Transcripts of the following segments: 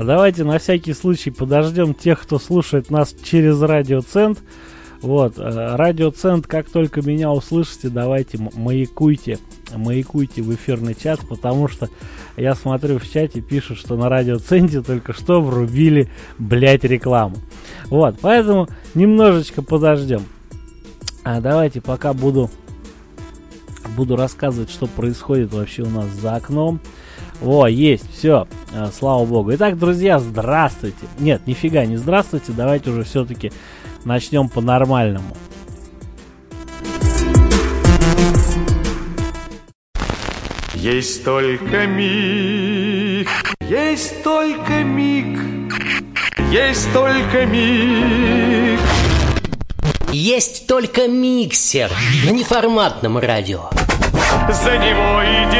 Давайте на всякий случай подождем тех, кто слушает нас через радиоцент. Вот, радиоцент, как только меня услышите, давайте маякуйте в эфирный чат, потому что я смотрю в чате, пишут, что на радиоценте только что врубили, блять, рекламу. Вот, поэтому немножечко подождем. Давайте пока буду рассказывать, что происходит вообще у нас за окном. О, есть, все, слава богу. Итак, друзья, здравствуйте. Нет, нифига не здравствуйте, давайте уже все-таки начнем по-нормальному. Есть только миг, есть только миг, есть только миг. Есть только миксер на неформатном радио. За него и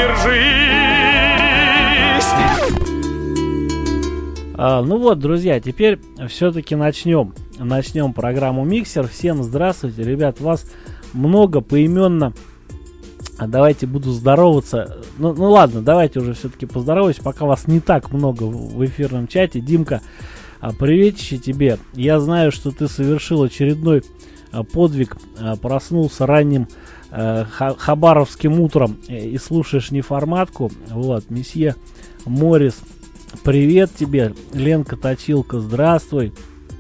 держись. Ну вот, друзья, теперь все-таки начнем программу «Миксер». Всем здравствуйте, ребят, вас много поименно. Давайте буду здороваться. Ну ладно, давайте уже все-таки поздороваюсь, пока вас не так много в эфирном чате. Димка, приветище тебе. Я знаю, что ты совершил очередной подвиг, проснулся ранним хабаровским утром и слушаешь неформатку. Вот, месье Морис, привет тебе. Ленка Точилка, здравствуй.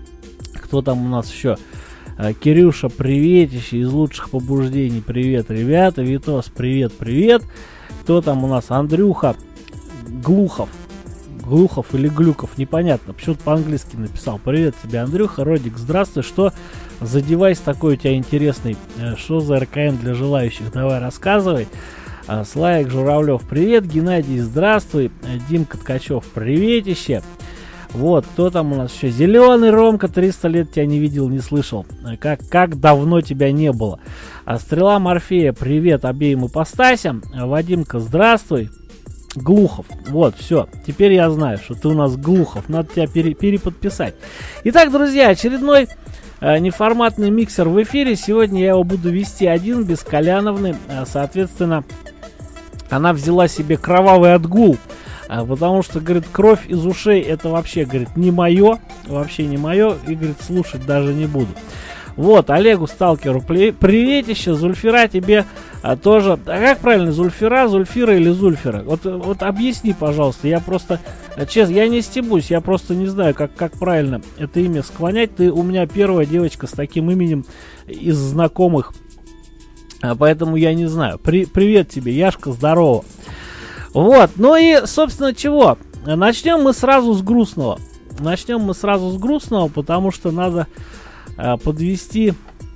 Кто там у нас еще? Кирюша, приветище из лучших побуждений. Привет, ребята. Витос, привет. Кто там у нас? Андрюха Глухов или Глюков, непонятно. Почему-то по-английски написал. Привет тебе, Андрюха. Родик, здравствуй. Что за девайс такой у тебя интересный? Что за РКМ для желающих? Давай рассказывай. Славик Журавлев, привет. Геннадий, здравствуй. Димка Ткачев, приветище. Вот, кто там у нас еще? Зеленый Ромка, 300 лет тебя не видел, не слышал. Как давно тебя не было. Стрела Морфея, привет обеим ипостасям. Вадимка, здравствуй. Глухов, вот, все. Теперь я знаю, что ты у нас Глухов. Надо тебя переподписать. Итак, друзья, очередной неформатный миксер в эфире. Сегодня я его буду вести один, без Коляновны. Соответственно, она взяла себе кровавый отгул. Потому что, говорит, кровь из ушей это вообще, говорит, не мое. Вообще не мое. И, говорит, слушать даже не буду. Вот, Олегу Сталкеру приветище. Зульфира тебе тоже. А как правильно, Зульфира или Зульфира? Вот объясни, пожалуйста. Я просто, честно, я не стебусь. Я просто не знаю, как правильно это имя склонять. Ты у меня первая девочка с таким именем из знакомых. Поэтому я не знаю. Привет тебе, Яшка, здорово. Вот, ну и, собственно, чего? Начнем мы сразу с грустного. Потому что надо подвести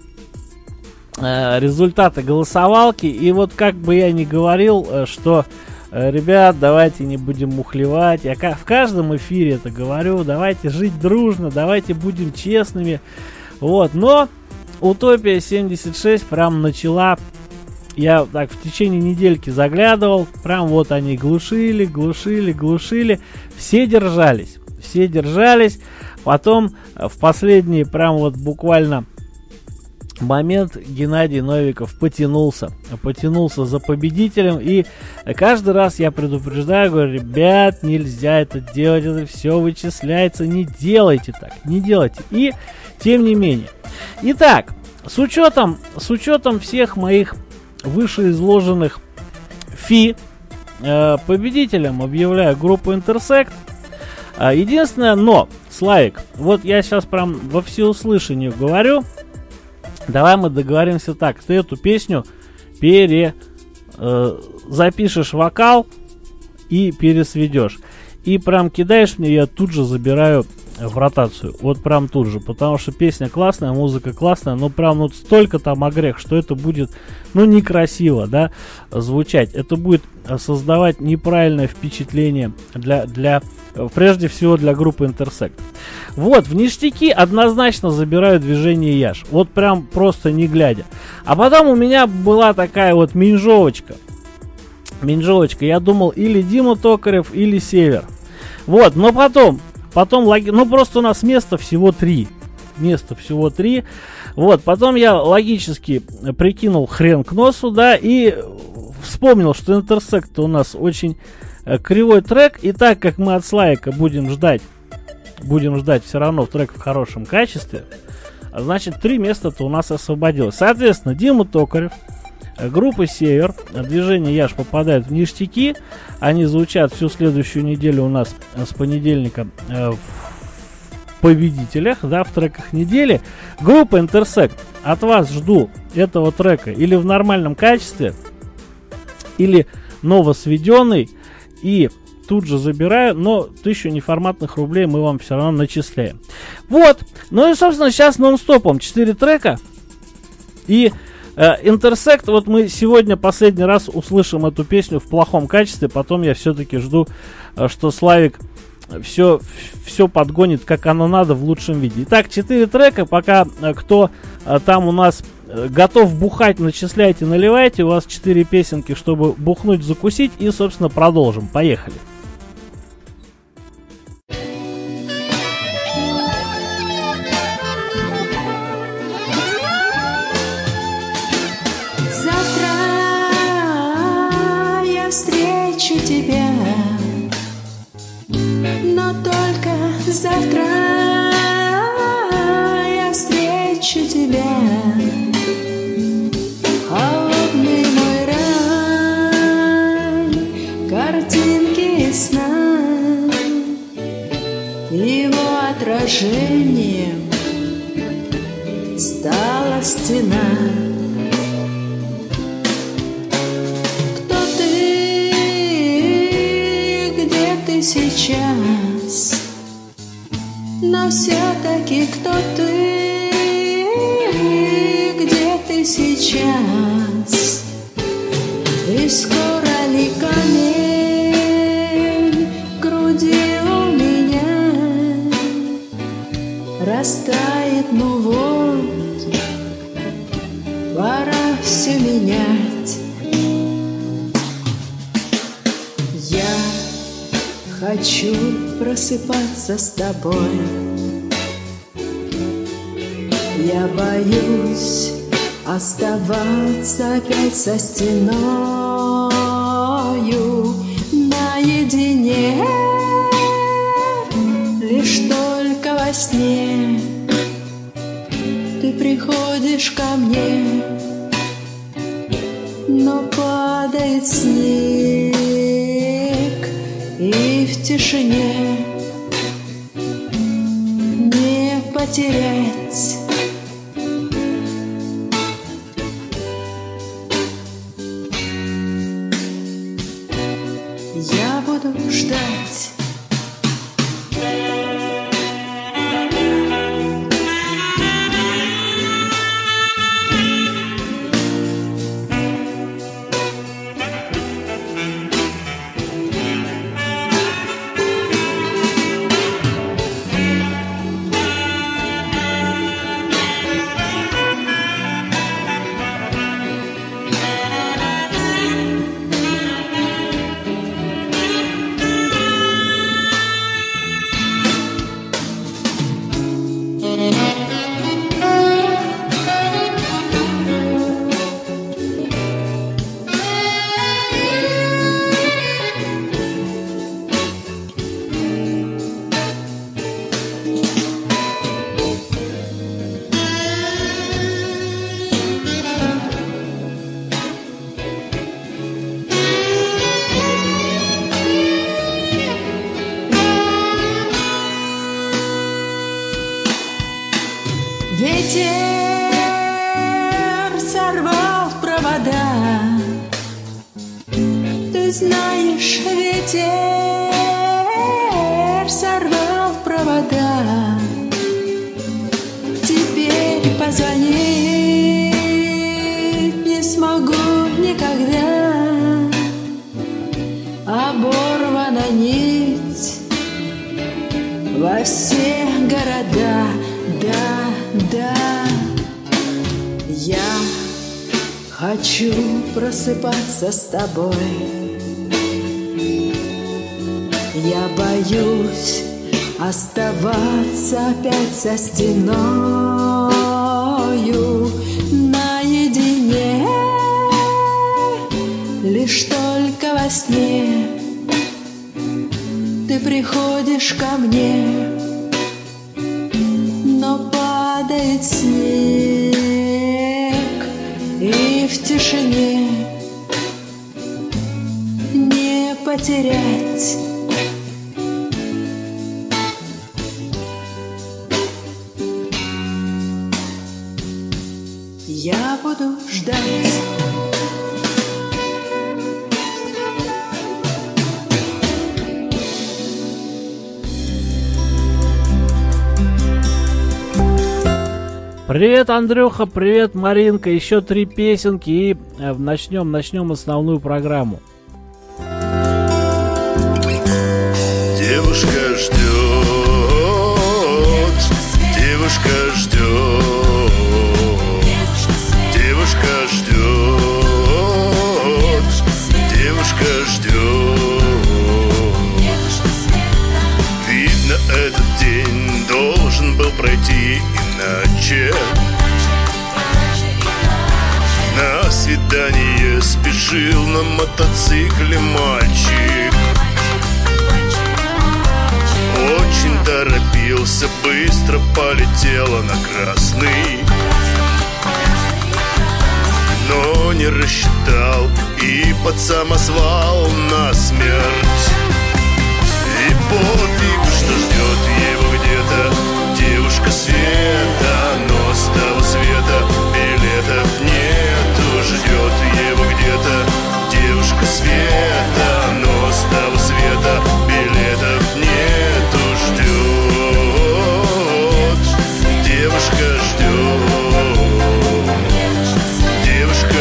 результаты голосовалки. И вот как бы я ни говорил, что, ребят, давайте не будем мухлевать. Я в каждом эфире это говорю. Давайте жить дружно, давайте будем честными. Вот, но Утопия 76 прям начала. Я так в течение недельки заглядывал, прям вот они глушили. Все держались. Потом в последний прям вот буквально момент Геннадий Новиков потянулся за победителем. И каждый раз я предупреждаю, говорю, ребят, нельзя это делать, это все вычисляется, не делайте так, не делайте. И тем не менее. Итак, с учетом всех моих вышеизложенных победителем объявляю группу Intersect. Единственное, но, Славик, вот я сейчас прям во всеуслышание говорю, давай мы договоримся так, ты эту песню запишешь вокал и пересведешь. И прям кидаешь мне, я тут же забираю в ротацию. Вот прям тут же. Потому что песня классная, музыка классная, но прям вот столько там огрех, что это будет, некрасиво, да, звучать. Это будет создавать неправильное впечатление прежде всего для группы Intersect. Вот, в ништяки однозначно забираю движение Яш. Вот прям просто не глядя. А потом у меня была такая вот минжовочка. Я думал, или Дима Токарев, или Север. Вот, но потом просто у нас места всего 3. Вот, потом я логически прикинул хрен к носу, да, и вспомнил, что Intersect у нас очень кривой трек. И так как мы от Славика будем ждать будем ждать все равно трек в хорошем качестве, значит 3 места-то у нас освободилось. Соответственно, Дима Токарев, группа «Север», движение «Яш» попадает в ништяки. Они звучат всю следующую неделю у нас с понедельника в победителях, да, в треках недели. Группа «Интерсект». От вас жду этого трека или в нормальном качестве, или новосведенный. И тут же забираю, но 1000 неформатных рублей мы вам все равно начисляем. Вот. Ну и, собственно, сейчас нон-стопом 4 трека. И Интерсект, вот мы сегодня последний раз услышим эту песню в плохом качестве, потом я все-таки жду, что Славик все подгонит, как оно надо, в лучшем виде. Итак, 4 трека, пока кто там у нас готов бухать, начисляйте, наливайте, у вас 4 песенки, чтобы бухнуть, закусить, и, собственно, продолжим. Поехали. Тебя, но только завтра я встречу тебя. Холодный мой рай, картинки сна, его отражением стала стена. Сейчас, но все-таки кто ты, где ты сейчас, и скоро ли камень в груди у меня растает, ну вот, пора все менять. Хочу просыпаться с тобой. Я боюсь оставаться опять со стеною наедине. Лишь только во сне ты приходишь ко мне, но падает снег, и в тишине не потерять. Я буду ждать. Ветер сорвал провода, ты знаешь, ветер сорвал провода. Теперь позвонить не смогу никогда. Оборвана нить во все города. Да, я хочу просыпаться с тобой. Я боюсь оставаться опять со стеною наедине. Лишь только во сне ты приходишь ко мне, тает снег, и в тишине не потерять я буду ждать. Привет, Андрюха, привет, Маринка. Еще 3 песенки и начнем основную программу. Девушка ждет, девушка ждет, девушка ждет, девушка ждет. Видно, этот день должен был пройти иначе. На свидание спешил на мотоцикле мальчик. Очень торопился, быстро полетела на красный, но не рассчитал и под самосвал насмерть. И пофиг, что ждет его где-то девушка света, но с того света билетов нету. Ждет его где-то девушка света, но с того света билетов нету. Ждет, девушка ждет, девушка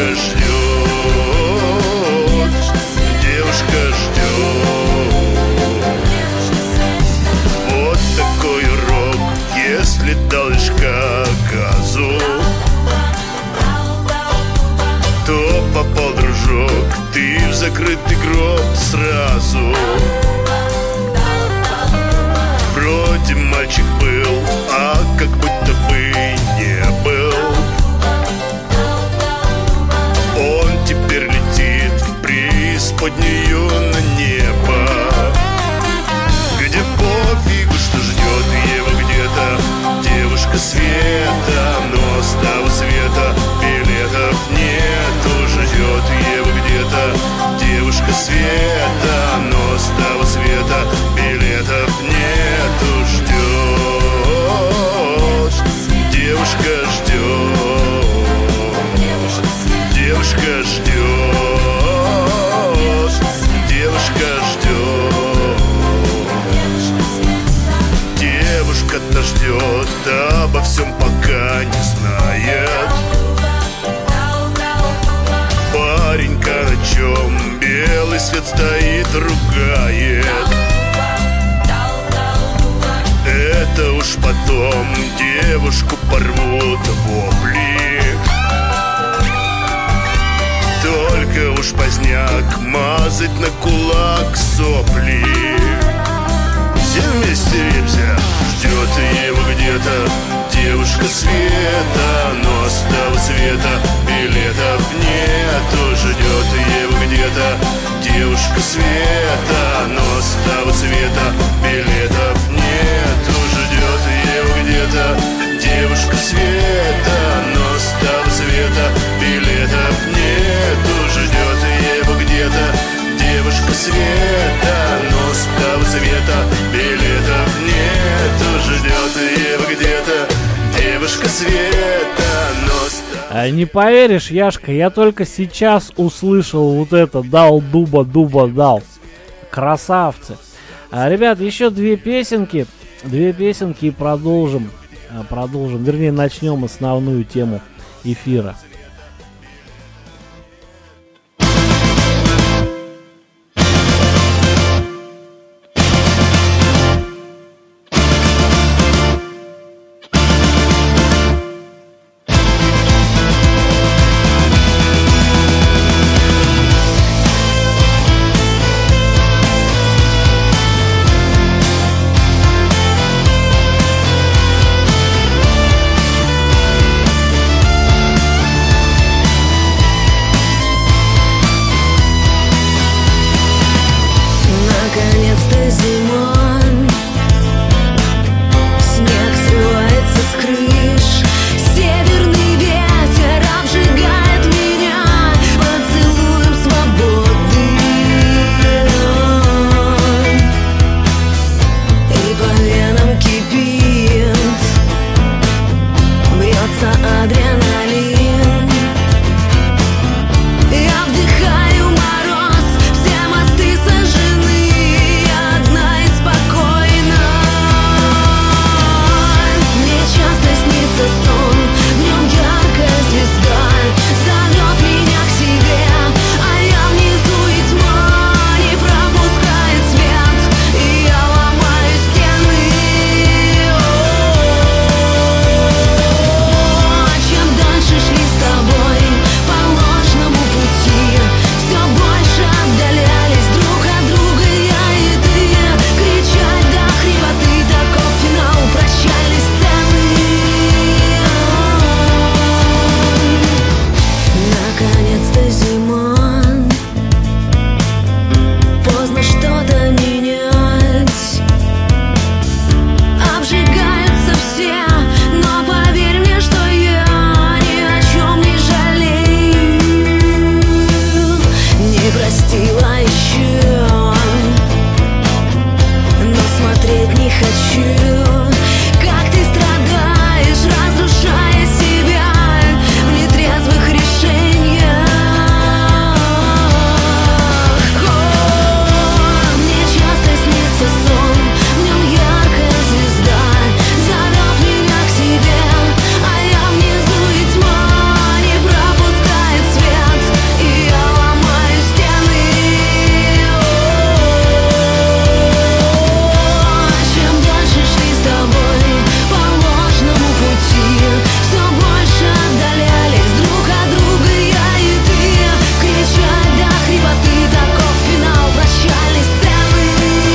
ждет, девушка ждет. Вот такой урок, если дал лишка газу, то попал, дружок, ты в закрытый гроб сразу. Вроде мальчик был, а как будто бы не был. Он теперь летит в преисподнюю на небо, где пофигу, что ждет его где-то девушка света, но с того света билетов нету. Ждет его где-то девушка света, но с того света билетов нету. Ждет, девушка ждет, девушка ждет, девушка ждет. Девушка-то ждет, обо всем пока не знает. Паренька на чем белый свет стоит, ругает. Это уж потом девушку порвут вопли. Только уж поздняк мазать на кулак сопли. Все вместе репся, ждет его где-то девушка света, но с того света билетов нету. Ждет его где-то девушка света, но с того света билетов нету. Ждет его где-то девушка света, но с того света билетов нету. Ждет его где-то девушка света, но с того света билетов нету. Ждет его где-то девушка света, но с... Не поверишь, Яшка, я только сейчас услышал вот это «дал дуба, дуба дал». Красавцы. Ребят, еще 2 песенки и продолжим. Вернее, начнем основную тему эфира. простила еще, но смотреть не хочу, как ты страдаешь, разрушая себя в нетрезвых решениях. Мне часто снится сон, в нем яркая звезда зовет меня к себе, а я внизу, и тьма не пропускает свет, и я ломаю стены. Чем дальше шли с тобой по ложному пути, все больше отдалялись друг от друга я и ты, кричать до хрипоты, таков финал прощальной сцены.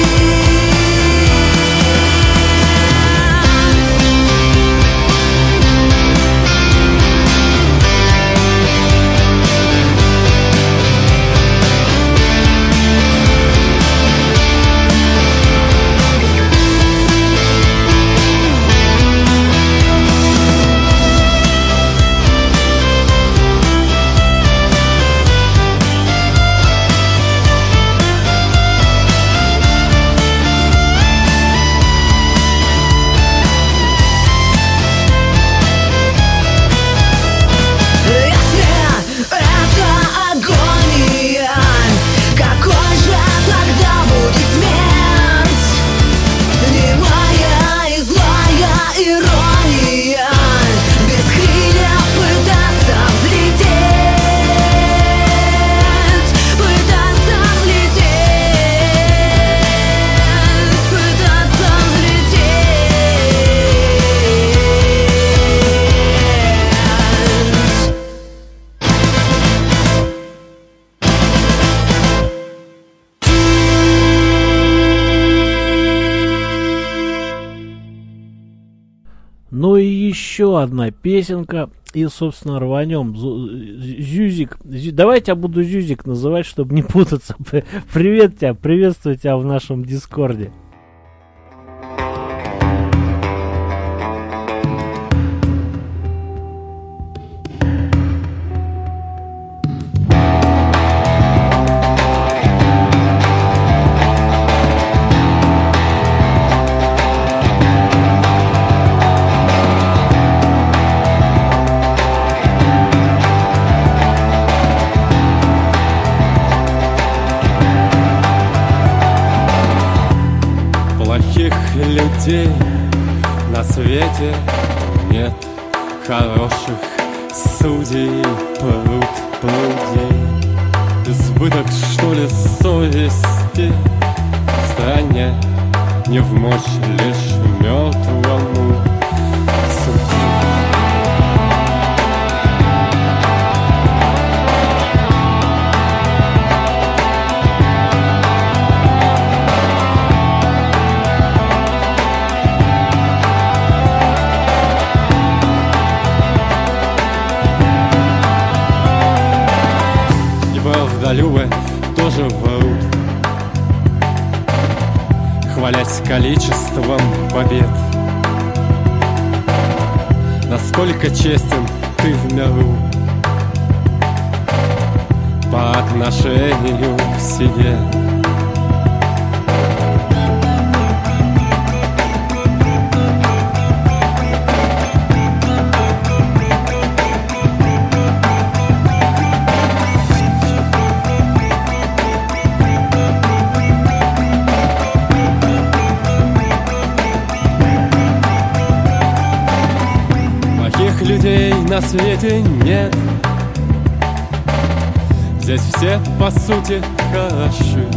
Если это агония, какой же тогда будет смерть? Немая и злая ирония, без крыльев пытаться взлететь, пытаться взлететь, пытаться взлететь. Ну и еще одна песенка. И, собственно, рванем. Зюзик. Давайте я буду Зюзик называть, чтобы не путаться. Привет тебя, приветствую тебя в нашем Дискорде. Плохих людей на свете нет, хороших судей пруд пруди. Избыток, что ли, совести в стране, не в мочь лишь мертвому судить. Правдолюбы тоже врут, хвалясь количеством побед. Насколько честен ты в миру по отношению к себе. Людей на свете нет, здесь все по сути хороши,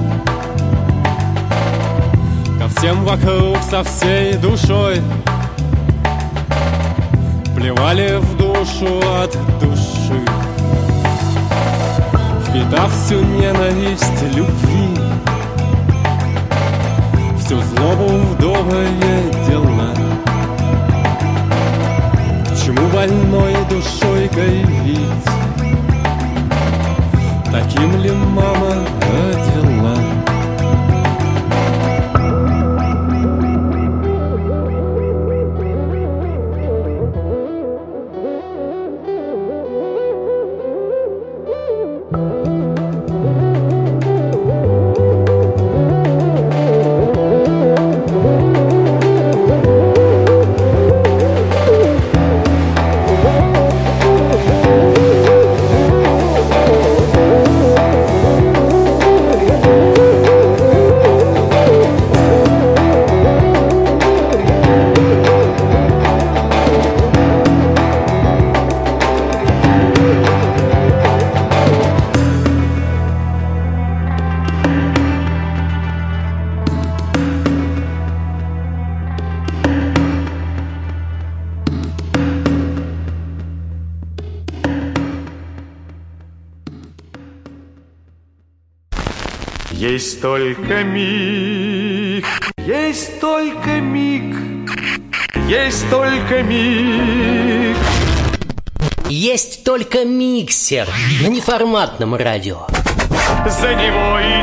ко всем вокруг со всей душой плевали в душу от души, впитав всю ненависть любви, всю злобу в добрые дела. Чему больной душой кривить? Таким ли мама родила? Есть только миг, есть только миг, есть только миг. Есть только миксер на неформатном радио. За него и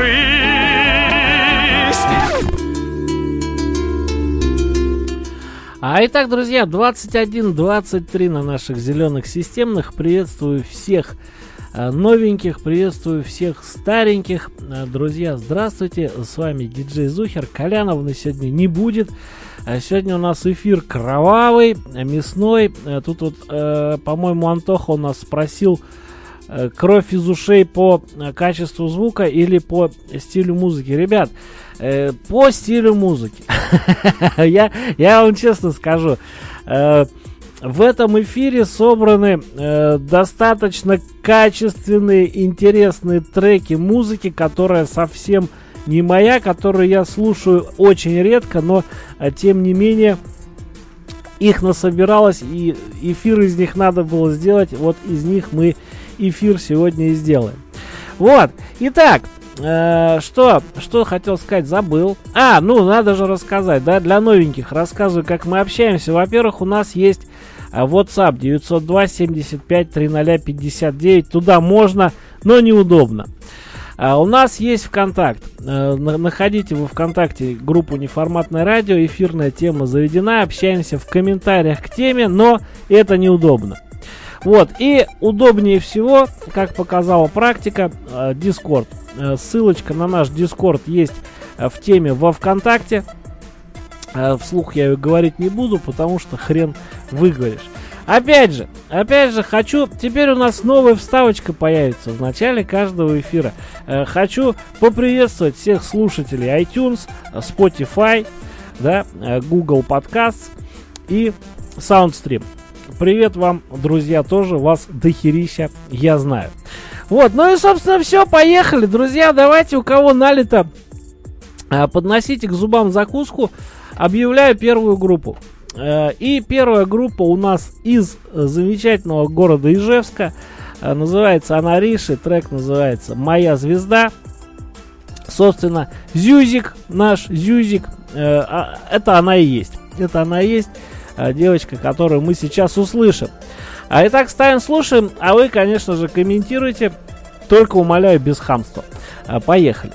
держись. Итак, друзья, 21:23 на наших зеленых системных. Приветствую всех новеньких, приветствую всех стареньких. Друзья, здравствуйте, с вами диджей Зухер. Коляновны сегодня не будет. Сегодня у нас эфир кровавый, мясной. Тут вот, по-моему, Антоха у нас спросил, кровь из ушей по качеству звука или по стилю музыки. Ребят, по стилю музыки. Я вам честно скажу, в этом эфире собраны достаточно качественные, интересные треки музыки, которая совсем не моя, которую я слушаю очень редко, но тем не менее их насобиралось, и эфир из них надо было сделать. Вот из них мы эфир сегодня и сделаем. Вот, итак, что хотел сказать, забыл. Надо же рассказать, да, для новеньких рассказываю, как мы общаемся. Во-первых, у нас есть WhatsApp 902-75-00-59, туда можно, но неудобно. У нас есть ВКонтакт. Находите во ВКонтакте группу «Неформатное радио», эфирная тема заведена, общаемся в комментариях к теме, но это неудобно. Вот, и удобнее всего, как показала практика, Discord. Ссылочка на наш Discord есть в теме во ВКонтакте. Вслух я ее говорить не буду, потому что хрен выговоришь. Опять же, хочу, теперь у нас новая вставочка появится в начале каждого эфира. Хочу поприветствовать всех слушателей iTunes, Spotify, да, Google Podcasts и SoundStream. Привет вам, друзья, тоже вас дохерища, я знаю. Вот, ну и, собственно, все, поехали, друзья, давайте, у кого налито, подносите к зубам закуску. Объявляю первую группу. И первая группа у нас из замечательного города Ижевска. Называется она Риши. Трек называется «Моя звезда». Собственно, Зюзик, наш Зюзик, это она и есть. Это она и есть девочка, которую мы сейчас услышим. Итак, ставим, слушаем. А вы, конечно же, комментируйте. Только, умоляю, без хамства. Поехали.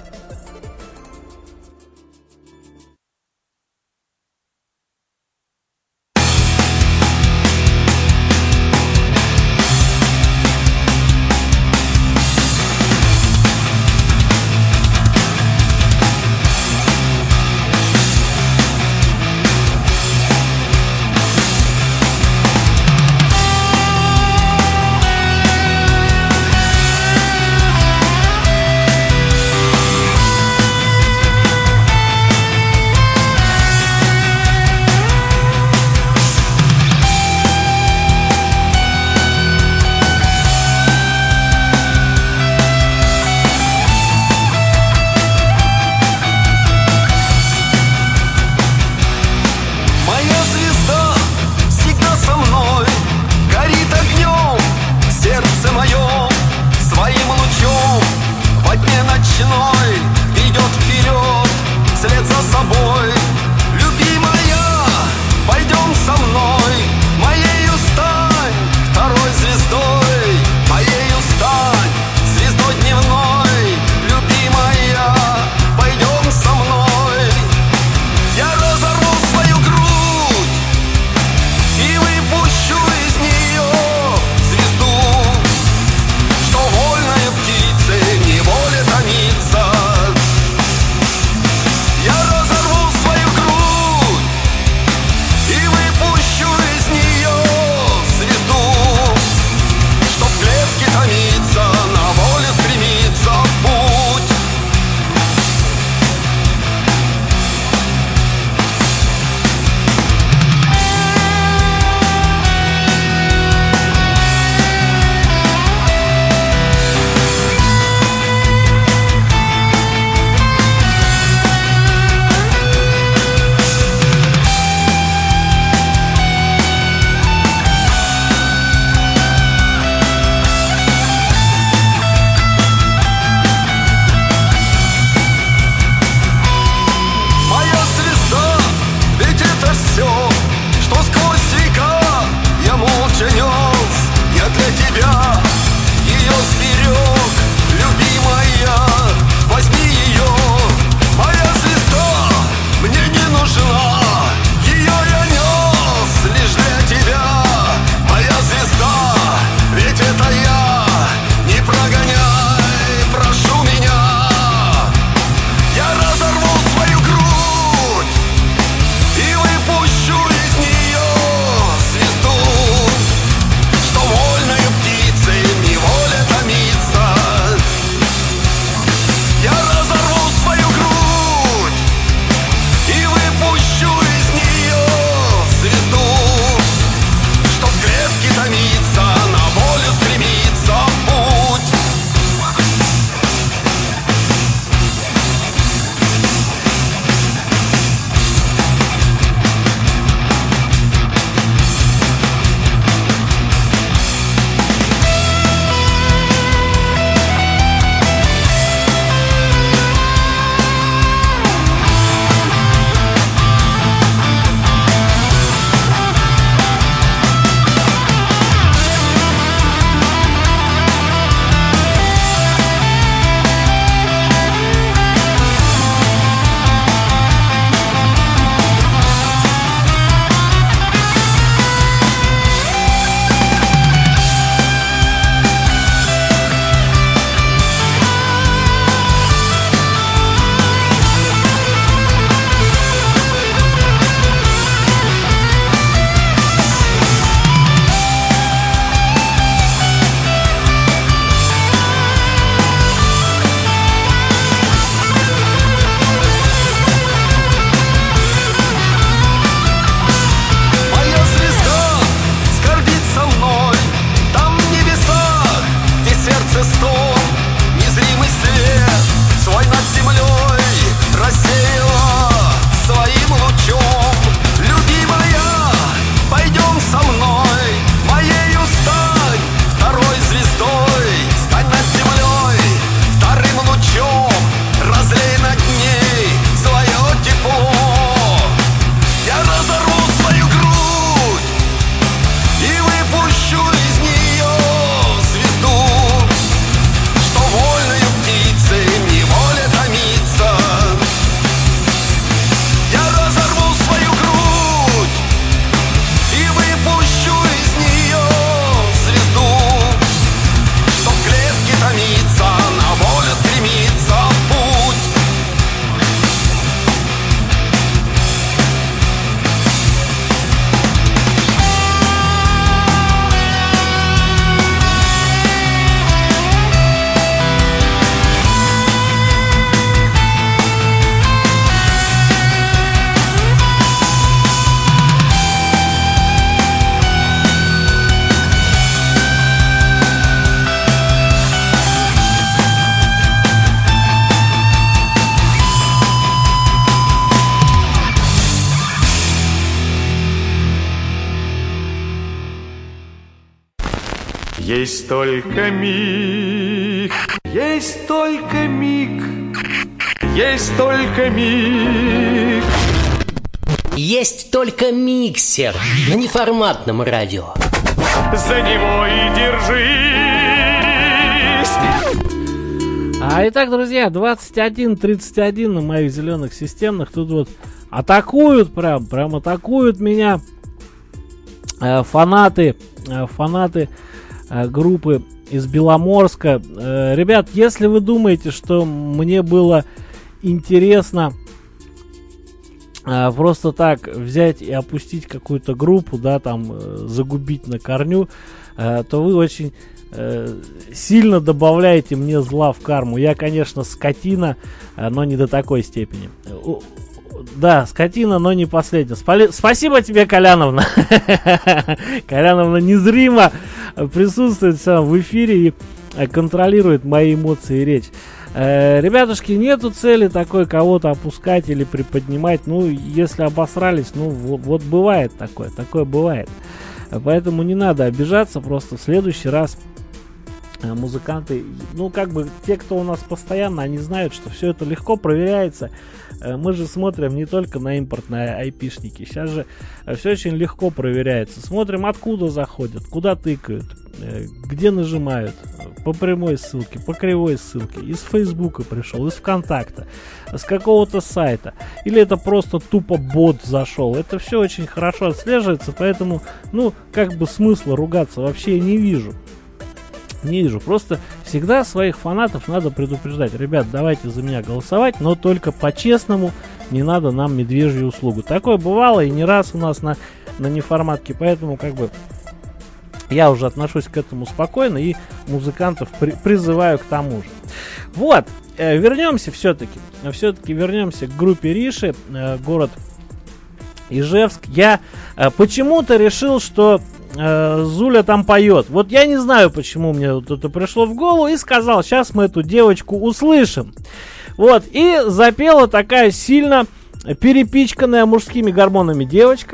Есть только миг, есть только миг, есть только миг. Есть только миксер на неформатном радио. За него и держись. Итак, друзья, 21:31 на моих зеленых системных. Тут вот атакуют, прям атакуют меня фанаты группы из Беломорска. Ребят, если вы думаете, что мне было интересно просто так взять и опустить какую-то группу, да, там, загубить на корню, то вы очень сильно добавляете мне зла в карму. Я, конечно, скотина, но не до такой степени. Да, скотина, но не последняя. Спасибо тебе, Коляновна. Коляновна незримо присутствует в эфире и контролирует мои эмоции и речь. Ребятушки, нету цели такой кого-то опускать или приподнимать. Ну, если обосрались, ну, вот бывает такое бывает. Поэтому не надо обижаться, просто в следующий раз музыканты, ну, как бы, те, кто у нас постоянно, они знают, что все это легко проверяется. Мы же смотрим не только на импортные айпишники. Сейчас же все очень легко проверяется. Смотрим, откуда заходят, куда тыкают, где нажимают. По прямой ссылке, по кривой ссылке. Из Фейсбука пришел, из ВКонтакта, с какого-то сайта. Или это просто тупо бот зашел. Это все очень хорошо отслеживается, поэтому, ну, как бы смысла ругаться вообще я не вижу. Не вижу. Просто всегда своих фанатов надо предупреждать. Ребят, давайте за меня голосовать, но только по-честному, не надо нам медвежью услугу. Такое бывало и не раз у нас на неформатке, поэтому как бы я уже отношусь к этому спокойно и музыкантов призываю к тому же. Вот, вернемся все-таки вернемся к группе Риши, город Ижевск. Я почему-то решил, что Зуля там поет. Вот я не знаю, почему мне вот это пришло в голову, и сказал, сейчас мы эту девочку услышим. Вот, и запела такая сильно перепичканная мужскими гормонами девочка.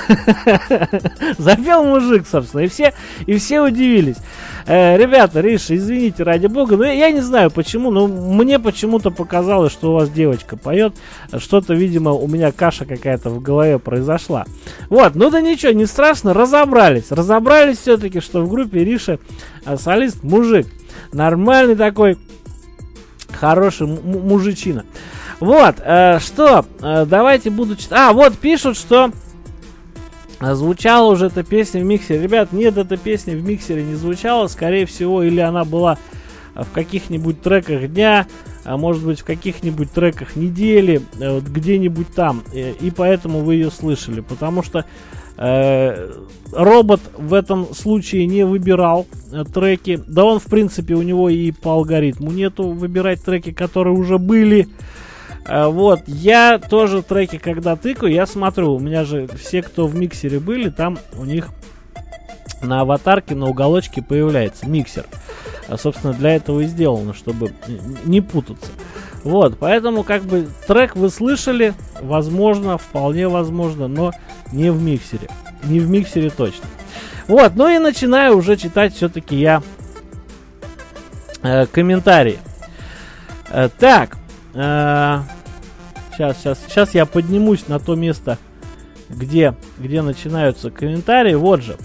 Запел мужик, собственно, и все удивились. Ребята, Риша, извините, ради бога, но я не знаю почему, но мне почему-то показалось, что у вас девочка поет. Что-то, видимо, у меня каша какая-то в голове произошла. Вот, ну да ничего, не страшно, разобрались все-таки, что в группе Риша солист мужик. Нормальный такой, хороший мужичина. Вот, давайте буду читать. Вот пишут, что звучала уже эта песня в миксере. Ребят, нет, эта песня в миксере не звучала. Скорее всего, или она была в каких-нибудь треках дня, а может быть в каких-нибудь треках недели, вот где-нибудь там. И поэтому вы ее слышали. Потому что робот в этом случае не выбирал треки. Да он, в принципе, у него и по алгоритму нету выбирать треки, которые уже были. Вот, я тоже треки, когда тыкаю, я смотрю, у меня же все, кто в миксере были, там у них на аватарке, на уголочке появляется миксер. Собственно, для этого и сделано, чтобы не путаться. Вот, поэтому, как бы, трек вы слышали, возможно, вполне возможно, но не в миксере. Не в миксере точно. Вот, ну и начинаю уже читать все-таки я комментарии. Так. Сейчас я поднимусь на то место, где начинаются комментарии. Вот же.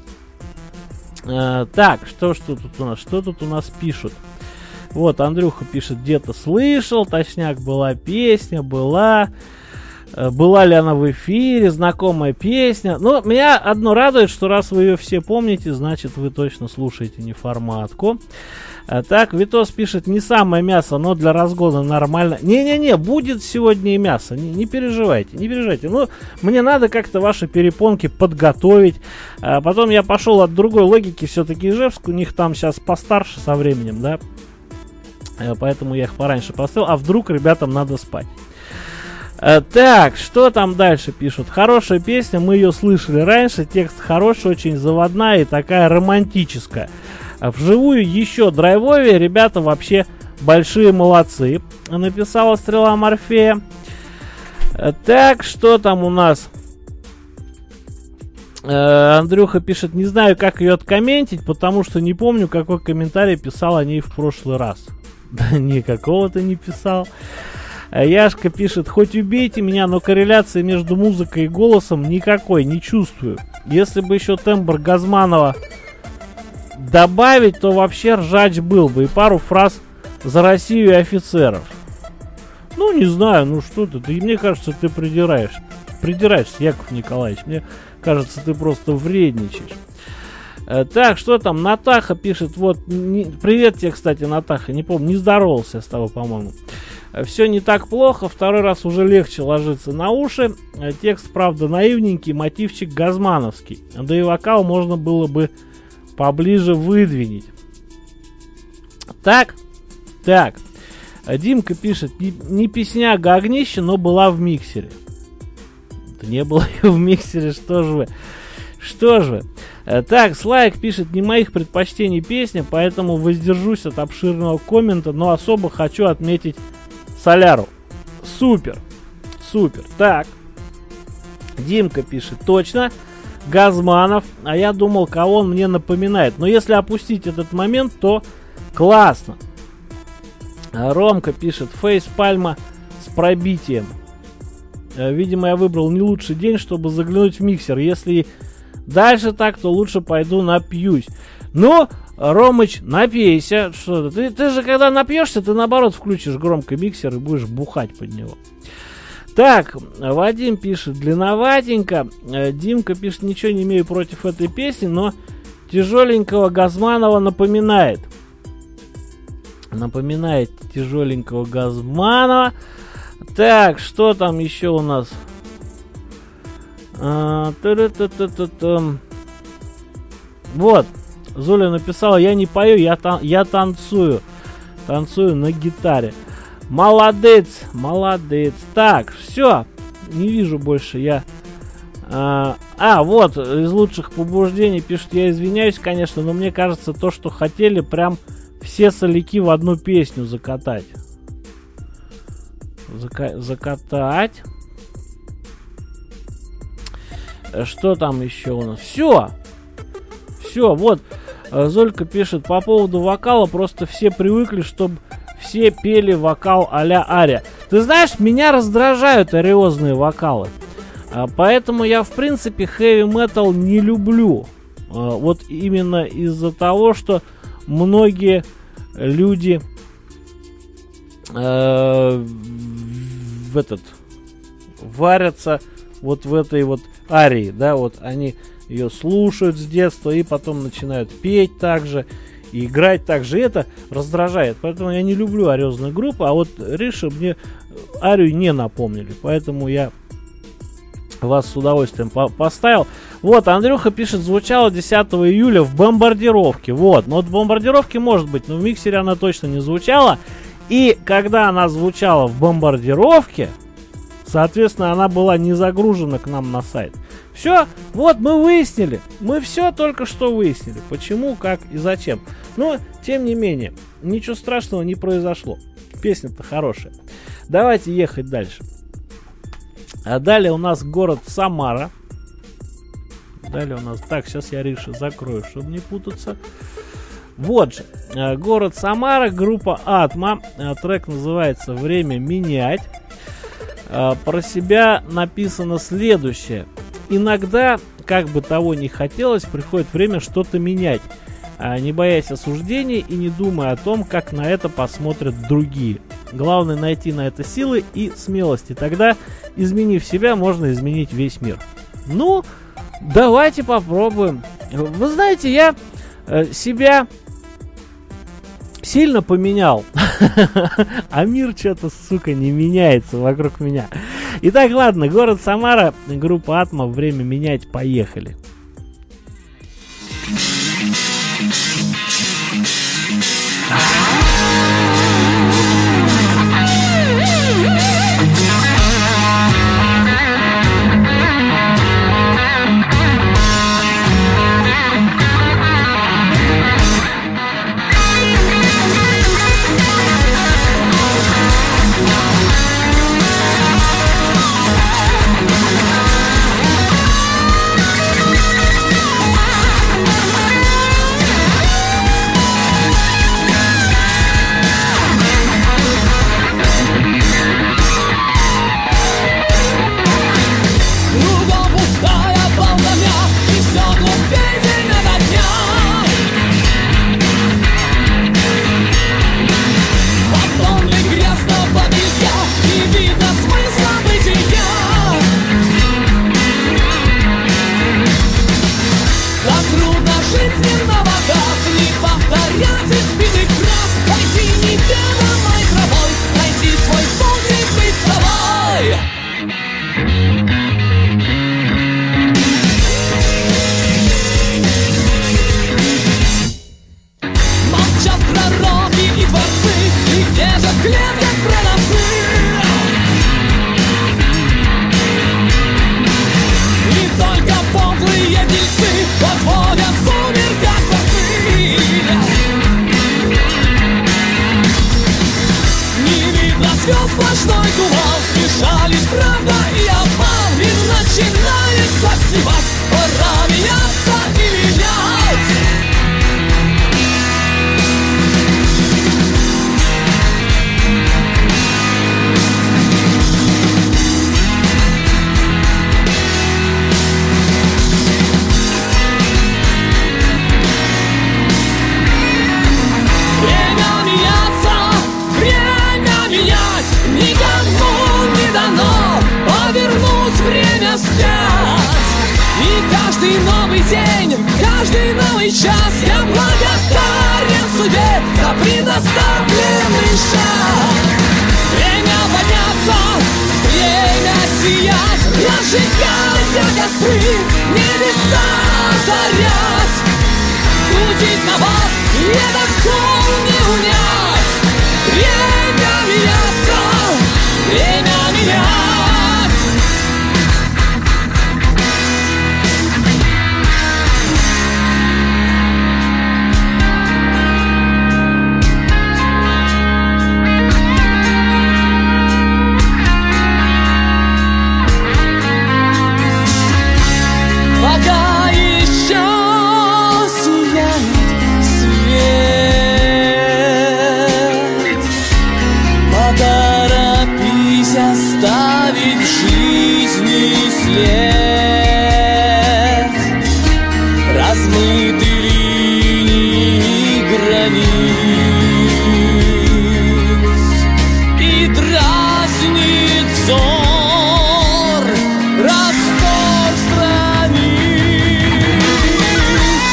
Так, что тут у нас пишут? Вот, Андрюха пишет, где-то слышал, точняк, была песня, была ли она в эфире, знакомая песня. Но меня одно радует, что раз вы ее все помните, значит вы точно слушаете неформатку. Так, Витос пишет, не самое мясо, но для разгона нормально. Не-не-не, будет сегодня и мясо, не переживайте. Ну, мне надо как-то ваши перепонки подготовить. Потом я пошел от другой логики, все-таки Ижевск, у них там сейчас постарше со временем, да. Поэтому я их пораньше поставил, а вдруг ребятам надо спать. Так, что там дальше пишут? Хорошая песня, мы ее слышали раньше, текст хороший, очень заводная и такая романтическая. Вживую еще драйвовее, ребята вообще большие молодцы, написала Стрела Морфея. Так, что там у нас? Андрюха пишет, не знаю, как ее откомментить, потому что не помню, какой комментарий писал о ней в прошлый раз. Да никакого ты не писал. Яшка пишет, хоть убейте меня, но корреляции между музыкой и голосом никакой, не чувствую. Если бы еще тембр Газманова добавить, то вообще ржач был бы. И пару фраз за Россию и офицеров. Ну, не знаю, ну что ты, мне кажется, ты придираешься, Яков Николаевич. Мне кажется, ты просто вредничаешь. Так, что там? Натаха пишет, вот, привет тебе, кстати, Натаха, не помню, не здоровался с тобой, по-моему. Все не так плохо, второй раз уже легче ложится на уши. Текст, правда, наивненький, мотивчик газмановский. Да и вокал можно было бы поближе выдвинуть. Так. Димка пишет, не песняга огнище, но была в миксере. Да не было ее в миксере, что же вы. Так, Слайк пишет, не моих предпочтений песня, поэтому воздержусь от обширного коммента, но особо хочу отметить Соляру. Супер. Так. Димка пишет, точно, Газманов, а я думал, кого он мне напоминает. Но если опустить этот момент, то классно. Ромка пишет, фейспальма с пробитием. Видимо, я выбрал не лучший день, чтобы заглянуть в миксер. Если дальше так, то лучше пойду напьюсь. Ну, Ромыч, напейся. Что ты же когда напьешься, ты наоборот включишь громко миксер и будешь бухать под него. Так, Вадим пишет, длинноватенько. Димка пишет, ничего не имею против этой песни, но тяжеленького Газманова напоминает. Тяжеленького Газманова. Так, что там еще у нас? Вот, Зуля написала, я не пою, я танцую. Танцую на гитаре. Молодец. Так, все, не вижу больше я. Вот, из лучших побуждений пишут, я извиняюсь, конечно, но мне кажется, то, что хотели, прям все соляки в одну песню закатать. Закатать. Что там еще у нас? Все, вот. Золька пишет, по поводу вокала, просто все привыкли, чтобы все пели вокал а-ля Ария. Ты знаешь, меня раздражают ариозные вокалы. Поэтому я, в принципе, хэви-метал не люблю. Вот именно из-за того, что многие люди варятся вот в этой вот арии, да, вот они ее слушают с детства и потом начинают петь также и играть также. Это раздражает, поэтому я не люблю ариозные группы, а вот Риша мне арию не напомнили, поэтому я вас с удовольствием поставил. Вот, Андрюха пишет, звучала 10 июля в бомбардировке. Вот, но в бомбардировке может быть, но в миксере она точно не звучала. И когда она звучала в бомбардировке, соответственно, она была не загружена к нам на сайт. Все, вот мы выяснили. Мы все только что выяснили. Почему, как и зачем. Но, тем не менее, ничего страшного не произошло. Песня-то хорошая. Давайте ехать дальше. А далее у нас город Самара. Так, сейчас я Риша закрою, чтобы не путаться. Вот же, город Самара, группа Атма. Трек называется «Время менять». Про себя написано следующее. Иногда, как бы того ни хотелось, приходит время что-то менять, не боясь осуждений и не думая о том, как на это посмотрят другие. Главное найти на это силы и смелости. Тогда, изменив себя, можно изменить весь мир. Ну, давайте попробуем. Вы знаете, я себя сильно поменял. А мир что-то, сука, не меняется вокруг меня. Итак, ладно, город Самара, группа Атма, время менять, поехали. звезд сплошной туман, смешались правда и обман, и начинает загнивать. Пора меняться и менять. Никому не дано повернуть время вспять. И каждый новый день, каждый новый час я благодарен судьбе за предоставленный шаг. Время подняться, время сиять, зажигать костры, небеса озарять. Крутить на вас, этот кол не унять. Время меняться, время менять. Пока еще сияет свет, поторопись оставить в жизни след. Размыты линии границ и дразнит взор раствор страниц.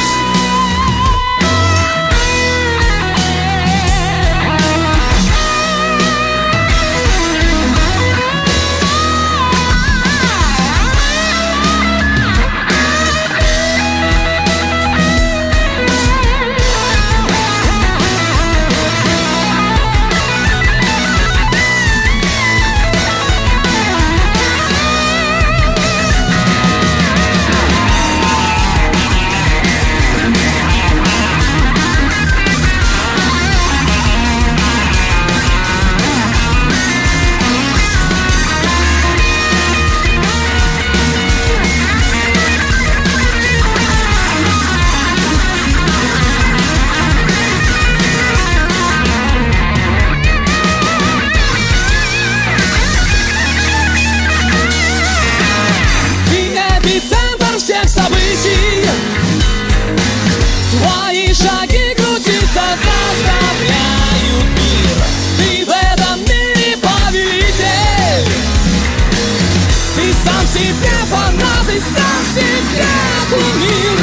Эпицентр всех событий, твои шаги крутиться заставляют мир. Ты в этом мире повелитель, ты сам себе фанат, ты сам себе кумир.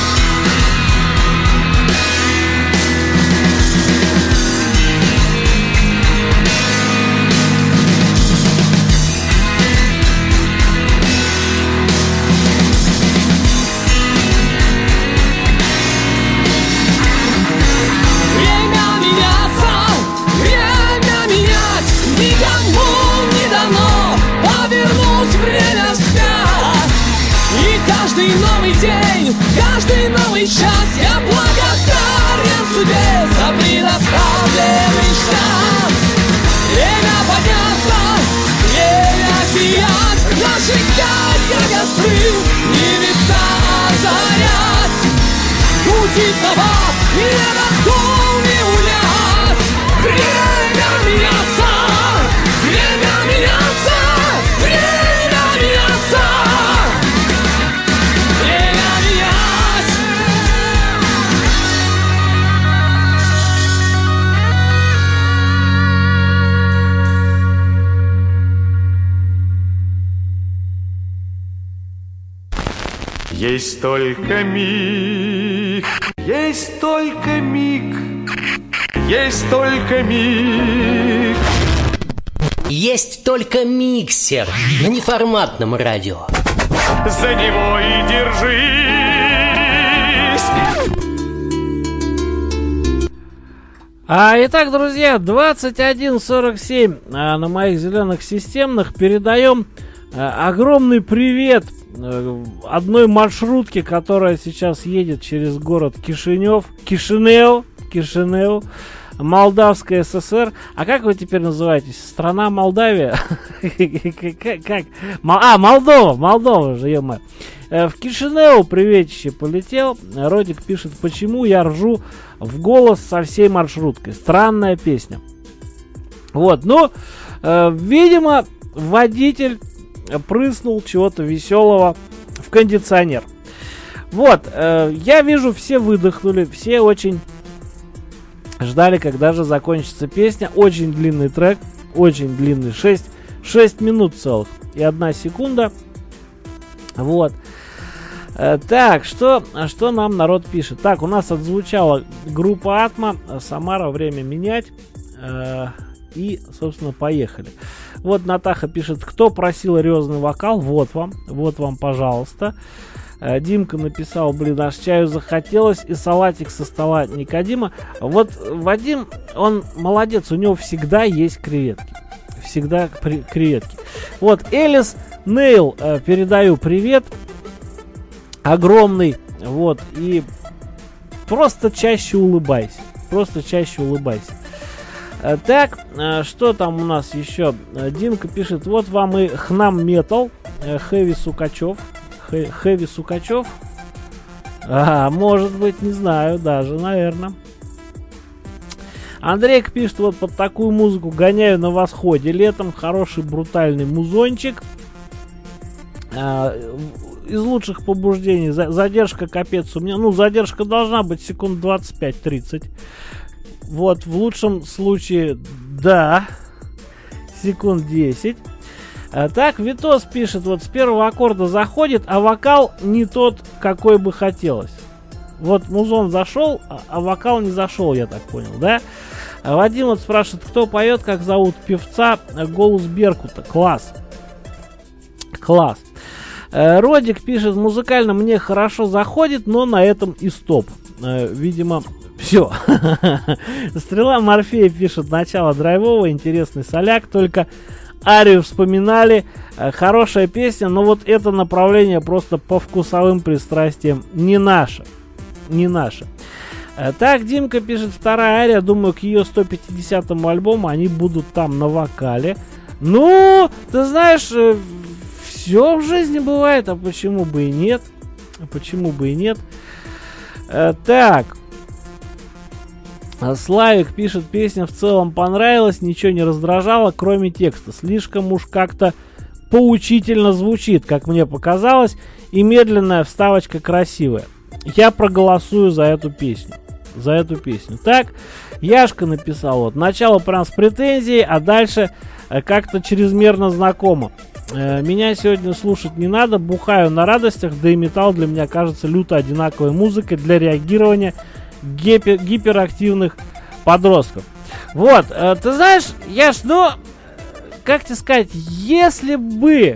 Каждый новый день, каждый новый час я благодарен судьбе за предоставленный шанс. Время подняться, время сиять, зажигать костры, небеса озарять. Крутить на вас, и этот кол не унять. Время меняться, время меняться, время меняться. Есть только миг, есть только миг, есть только миг. Есть только миксер на неформатном радио. За него и держись. Итак, друзья, 21:47 на моих зеленых системных. Передаем огромный привет одной маршрутке, которая сейчас едет через город Кишинев. Молдавская ССР. А как вы теперь называетесь? Страна Молдавия? Как? Молдова же, ё-моё. В Кишинеу приветище полетел. Родик пишет, почему я ржу в голос со всей маршруткой. Странная песня. Вот, ну, видимо, водитель прыснул чего-то веселого в кондиционер. Вот, я вижу, все выдохнули, все очень ждали, когда же закончится песня. Очень длинный трек, очень длинный, 6 минут целых и 1 секунда. Вот. Так, что нам народ пишет? Так, у нас отзвучала группа Атма, Самара, время менять. И, собственно, поехали. Вот Натаха пишет, кто просил серьезный вокал, вот вам, пожалуйста. Димка написал, блин, аж чаю захотелось, и салатик со стола Никодима. Вот Вадим, он молодец, у него всегда есть креветки. Всегда креветки. Вот, Элис Нейл, передаю привет. Огромный, вот, и просто чаще улыбайся. Так, что там у нас еще? Димка пишет, вот вам и Хнам Метал, Хэви Сукачев. Хэви Сукачев. Может быть, не знаю, даже, наверное. Андрейк пишет, вот под такую музыку гоняю на восходе летом. Хороший брутальный музончик. Из лучших побуждений. Задержка капец у меня. Ну, задержка должна быть секунд 25-30. Вот, в лучшем случае, да, секунд 10. Так, Витос пишет, вот с первого аккорда заходит, а вокал не тот, какой бы хотелось. Вот музон зашел, а вокал не зашел, я так понял, да? Вадим вот спрашивает, кто поет, как зовут певца, голос Беркута. Класс. Родик пишет, музыкально мне хорошо заходит, но на этом и стоп. Видимо, все. Стрела Морфея пишет, начало драйвового, интересный соляк, только арию вспоминали, хорошая песня, но вот это направление просто по вкусовым пристрастиям не наше. Так, Димка пишет, вторая ария, думаю, к ее 150-му альбому они будут там на вокале. Ну, ты знаешь, все в жизни бывает, а почему бы и нет? Так, Славик пишет, песня в целом понравилась, ничего не раздражало, кроме текста. Слишком уж как-то поучительно звучит, как мне показалось, и медленная вставочка красивая. Я проголосую за эту песню. Так, Яшка написал, вот, начало прям с претензией, а дальше как-то чрезмерно знакомо. Меня сегодня слушать не надо, бухаю на радостях, да и металл для меня кажется люто одинаковой музыкой для реагирования гиперактивных подростков. Вот, ты знаешь, Яш, ну, как тебе сказать, если бы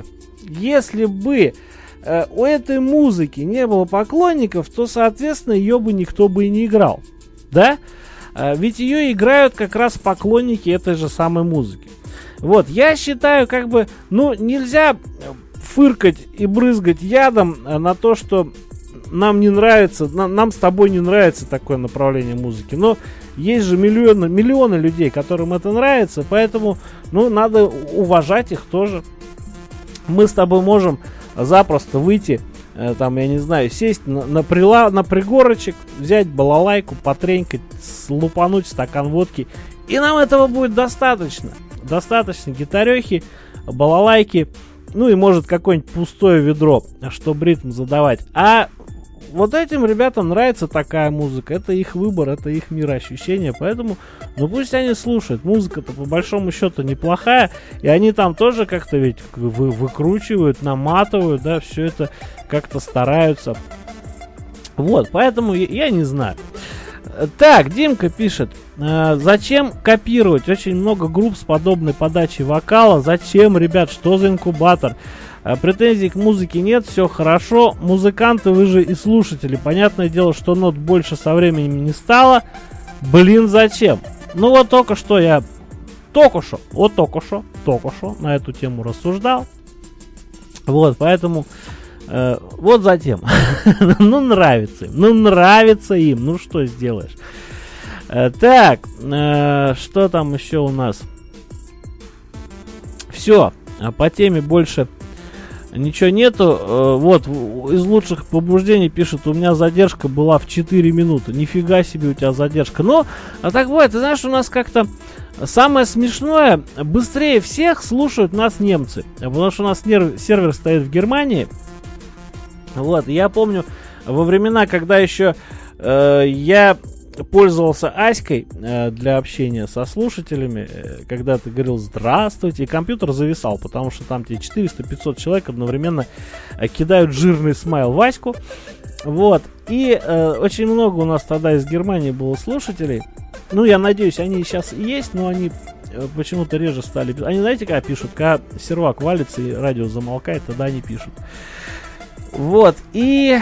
у этой музыки не было поклонников, то, соответственно, ее бы никто бы и не играл, да? Ведь ее играют как раз поклонники этой же самой музыки. Вот, я считаю, как бы, ну, нельзя фыркать и брызгать ядом на то, что нам не нравится, нам с тобой не нравится такое направление музыки. Но есть же миллионы людей, которым это нравится, поэтому, ну, надо уважать их тоже. Мы с тобой можем запросто выйти, там, я не знаю, сесть на пригорочек, взять балалайку, потренькать, лупануть стакан водки, и нам этого будет достаточно. Достаточно гитарехи, балалайки, ну и может какое-нибудь пустое ведро, чтобы ритм задавать. А вот этим ребятам нравится такая музыка, это их выбор, это их мироощущение, поэтому, ну пусть они слушают. Музыка-то по большому счету неплохая, и они там тоже как-то ведь выкручивают, наматывают, да, все это как-то стараются. Вот, поэтому я не знаю. Так, Димка пишет, зачем копировать? Очень много групп с подобной подачей вокала. Зачем, ребят, что за инкубатор? Претензий к музыке нет, все хорошо. Музыканты, вы же и слушатели. Понятное дело, что нот больше со временем не стало. Блин, зачем? Ну вот только что на эту тему рассуждал. Вот, поэтому... вот затем. Ну, нравится им. Ну, что сделаешь. Так, что там еще у нас? Все, по теме больше ничего нету. Вот, из лучших побуждений пишут, у меня задержка была в 4 минуты. Нифига себе у тебя задержка. Но, так бывает, ты знаешь, у нас как-то самое смешное, быстрее всех слушают нас немцы. Потому что у нас сервер стоит в Германии. Вот, я помню, во времена, когда еще я пользовался Аськой для общения со слушателями, когда ты говорил «здравствуйте», и компьютер зависал, потому что там тебе 400-500 человек одновременно кидают жирный смайл в Аську. Вот, и очень много у нас тогда из Германии было слушателей. Ну, я надеюсь, они сейчас и есть, но они почему-то реже стали писать. Они, знаете, когда пишут? Когда сервак валится и радио замолкает, тогда они пишут. Вот, и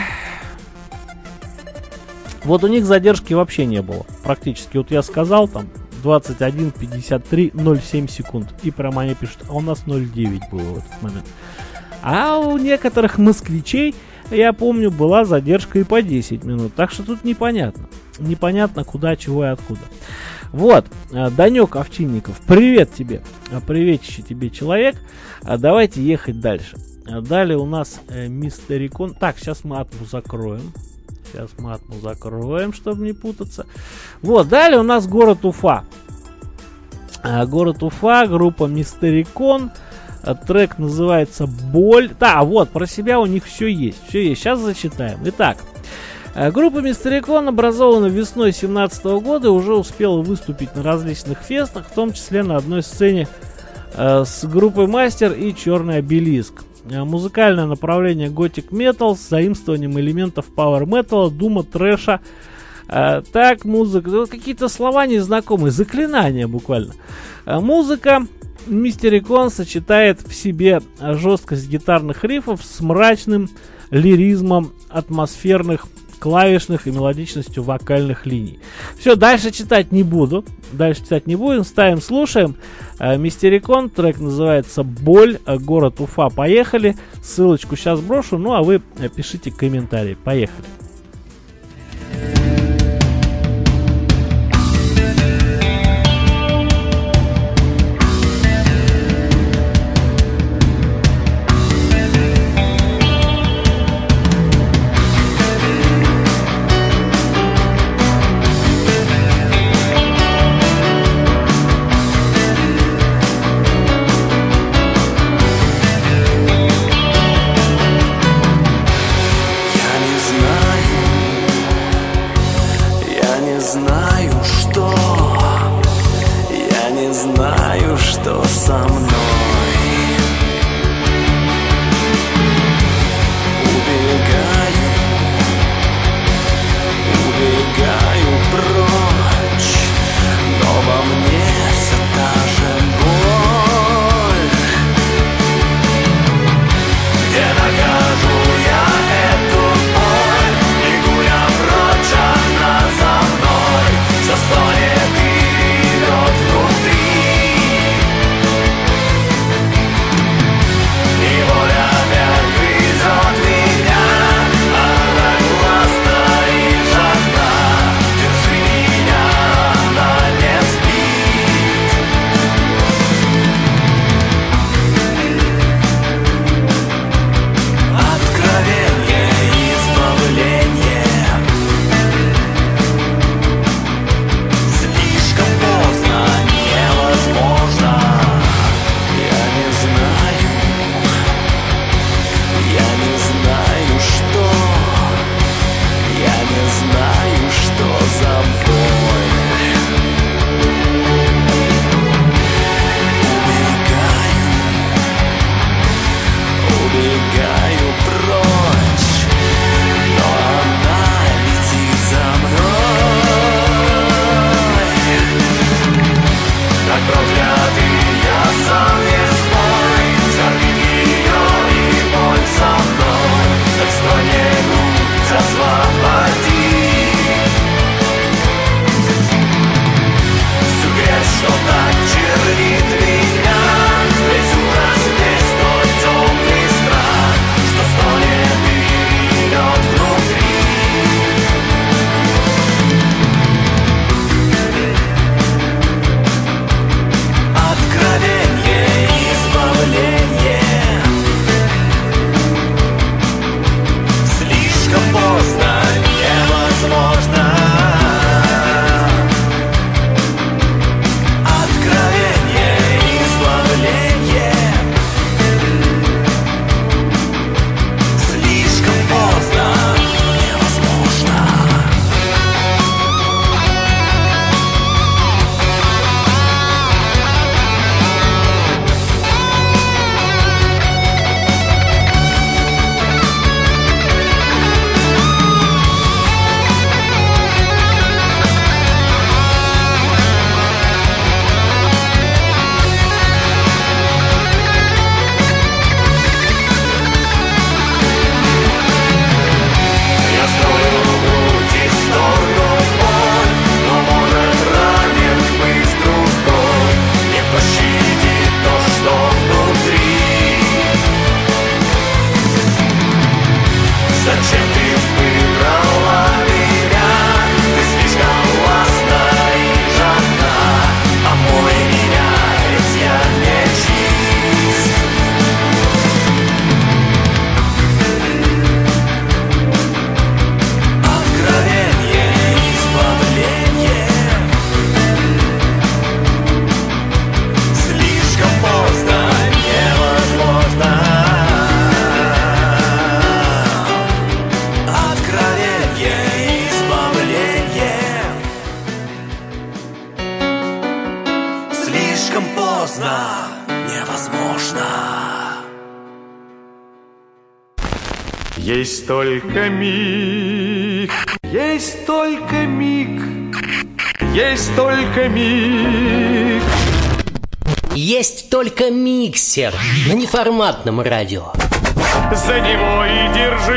вот у них задержки вообще не было. Практически. Вот я сказал там 21:53:07 секунд. И прямо они пишут, а у нас 0,9 было в этот момент. А у некоторых москвичей, я помню, была задержка и по 10 минут. Так что тут непонятно. Непонятно куда, чего и откуда. Вот, Данек Овчинников, привет тебе. Приветище тебе, человек. Давайте ехать дальше. Далее у нас Мистерикон. Так, сейчас мы атму закроем. Чтобы не путаться. Вот, далее у нас город Уфа. Город Уфа, группа Мистерикон. Трек называется «Боль». Да, вот, про себя у них все есть. Сейчас зачитаем. Итак, группа Мистерикон образована весной 2017 года и уже успела выступить на различных фестах, в том числе на одной сцене с группой Мастер и Черный Обелиск. Музыкальное направление Gothic Metal с заимствованием элементов Power Metal, Дума, Трэша. Так, музыка, какие-то слова незнакомые, заклинания буквально. Музыка Мистерикон сочетает в себе жесткость гитарных рифов с мрачным лиризмом атмосферных клавишных и мелодичностью вокальных линий. Все, дальше читать не буду. Ставим, слушаем. Мистерикон, трек называется «Боль», город Уфа. Поехали. Ссылочку сейчас брошу, ну а вы пишите комментарии. Поехали. Стонет и рвет внутри. Есть только миг, есть только миг, есть только миг. Есть только миксер на неформатном радио. За него и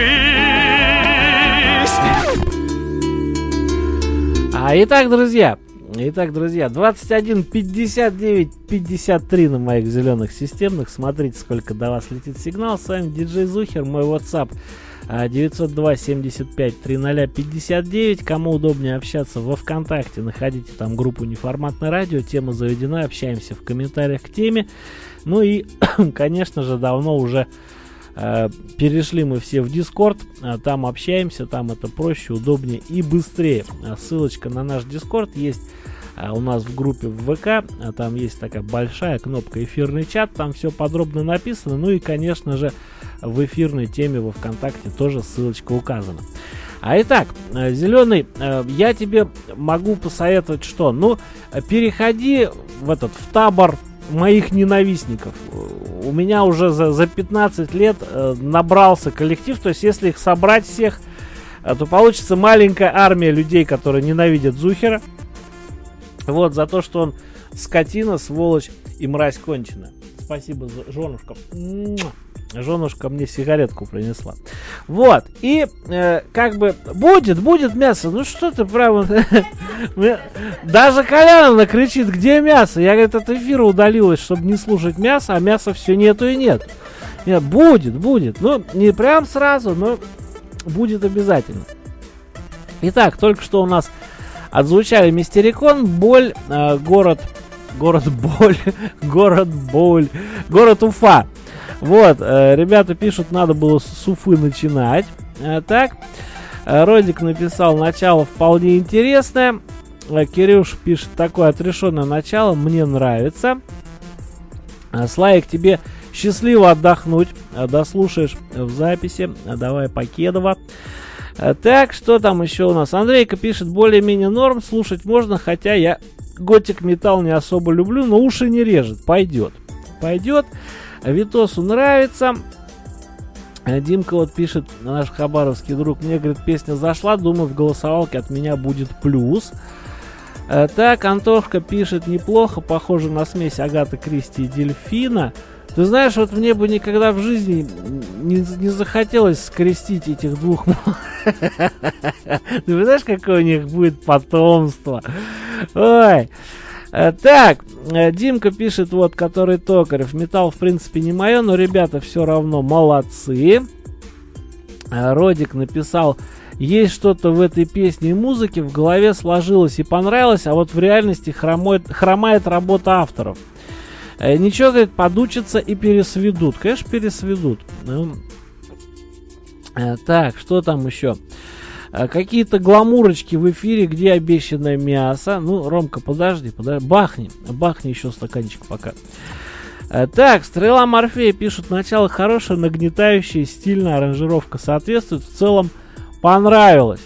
держись. Итак, друзья, 21 59 53 на моих зеленых системных. Смотрите, сколько до вас летит сигнал. С вами диджей Зухер, мой WhatsApp 902 75 30 59. Кому удобнее общаться во ВКонтакте, находите там группу «Неформатное радио». Тема заведена, общаемся в комментариях к теме. Ну и, конечно же, давно уже перешли мы все в Discord. Там общаемся, там это проще, удобнее и быстрее. Ссылочка на наш Discord есть у нас в группе в ВК. Там есть такая большая кнопка «Эфирный чат». Там все подробно написано. Ну и, конечно же, в эфирной теме во ВКонтакте тоже ссылочка указана. Итак, Зеленый, я тебе могу посоветовать что? Ну, переходи в табор моих ненавистников. У меня уже за 15 лет набрался коллектив. То есть, если их собрать всех, то получится маленькая армия людей, которые ненавидят Зухера. Вот, за то, что он скотина, сволочь и мразь конченая. Спасибо, женушка. Женушка мне сигаретку принесла. Вот, и как бы будет мясо. Ну что ты прямо... Даже Коляновна кричит, где мясо? Я, говорит, от эфира удалилась, чтобы не слушать мясо, а мяса все нету и нет. Нет, будет. Ну, не прям сразу, но будет обязательно. Итак, только что у нас отзвучали Мистерикон, Боль, город Уфа. Вот, ребята пишут, надо было с Уфы начинать. Так, Родик написал, начало вполне интересное. Кирюш пишет, такое отрешенное начало, мне нравится. Славик, тебе счастливо отдохнуть, дослушаешь в записи. Давай, Покедова. Так, что там еще у нас? Андрейка пишет, более-менее норм, слушать можно, хотя я готик металл не особо люблю, но уши не режет. Пойдет. Витосу нравится. Димка вот пишет, наш хабаровский друг, мне, говорит, песня зашла, думаю, в голосовалке от меня будет плюс. Так, Антошка пишет, неплохо, похоже на смесь Агаты Кристи и Дельфина. Ты знаешь, вот мне бы никогда в жизни не захотелось скрестить этих двух. Ты знаешь, какое у них будет потомство? Ой. Так, Димка пишет, вот, который Токарев. Металл, в принципе, не мое, но ребята все равно молодцы. Родик написал, есть что-то в этой песне и музыке, в голове сложилось и понравилось, а вот в реальности хромает работа авторов. Ничего, говорит, подучатся и пересведут. Конечно, пересведут. Так, что там еще? Какие-то гламурочки в эфире, где обещанное мясо. Ну, Ромка, подожди, бахни еще стаканчик пока. Так, Стрела Морфея пишут, начало хорошее, нагнетающее, стильная аранжировка соответствует. В целом понравилось.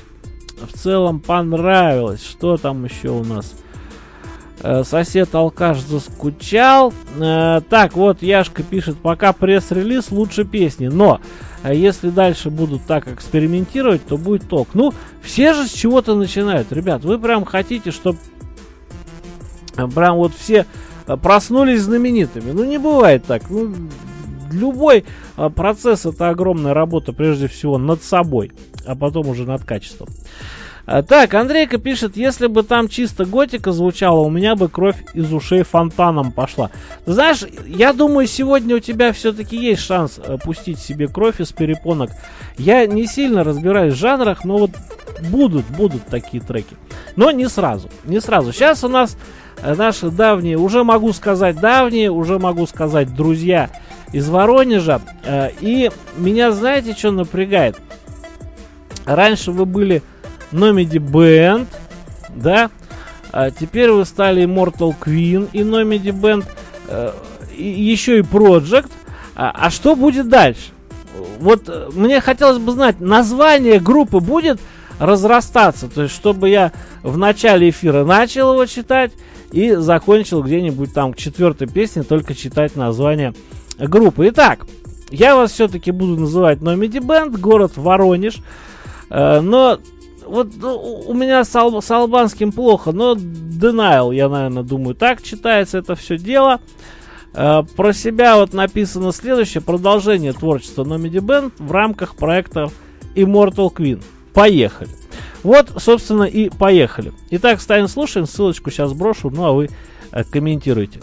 Что там еще у нас? Сосед-алкаш заскучал. Так, вот Яшка пишет, пока пресс-релиз, лучше песни. Но если дальше будут так экспериментировать, то будет ток. Ну, все же с чего-то начинают. Ребят, вы прям хотите, чтобы прям вот все проснулись знаменитыми. Ну, не бывает так. Ну, любой процесс — это огромная работа, прежде всего, над собой, а потом уже над качеством. Так, Андрейка пишет, если бы там чисто готика звучала, у меня бы кровь из ушей фонтаном пошла. Ты знаешь, я думаю, сегодня у тебя все-таки есть шанс пустить себе кровь из перепонок. Я не сильно разбираюсь в жанрах, но вот будут такие треки. Но не сразу. Сейчас у нас наши давние, уже могу сказать друзья из Воронежа. И меня, знаете, что напрягает? Раньше вы были Номеди Бенд, да, теперь вы стали Immortal Queen и Номеди Бенд, еще и Project. А что будет дальше? Вот мне хотелось бы знать, название группы будет разрастаться, то есть чтобы я в начале эфира начал его читать и закончил где-нибудь там к 4-й песне только читать название группы. Итак, Я вас все-таки буду называть Номеди Бенд, город Воронеж. Но вот у меня с албанским плохо, но Denial, я, наверное, думаю, так читается это все дело. Про себя вот написано следующее: продолжение творчества Номеди Бенд в рамках проекта Immortal Queen. Поехали. Вот, собственно, и поехали. Итак, ставим, слушаем, ссылочку сейчас брошу, ну а вы комментируйте.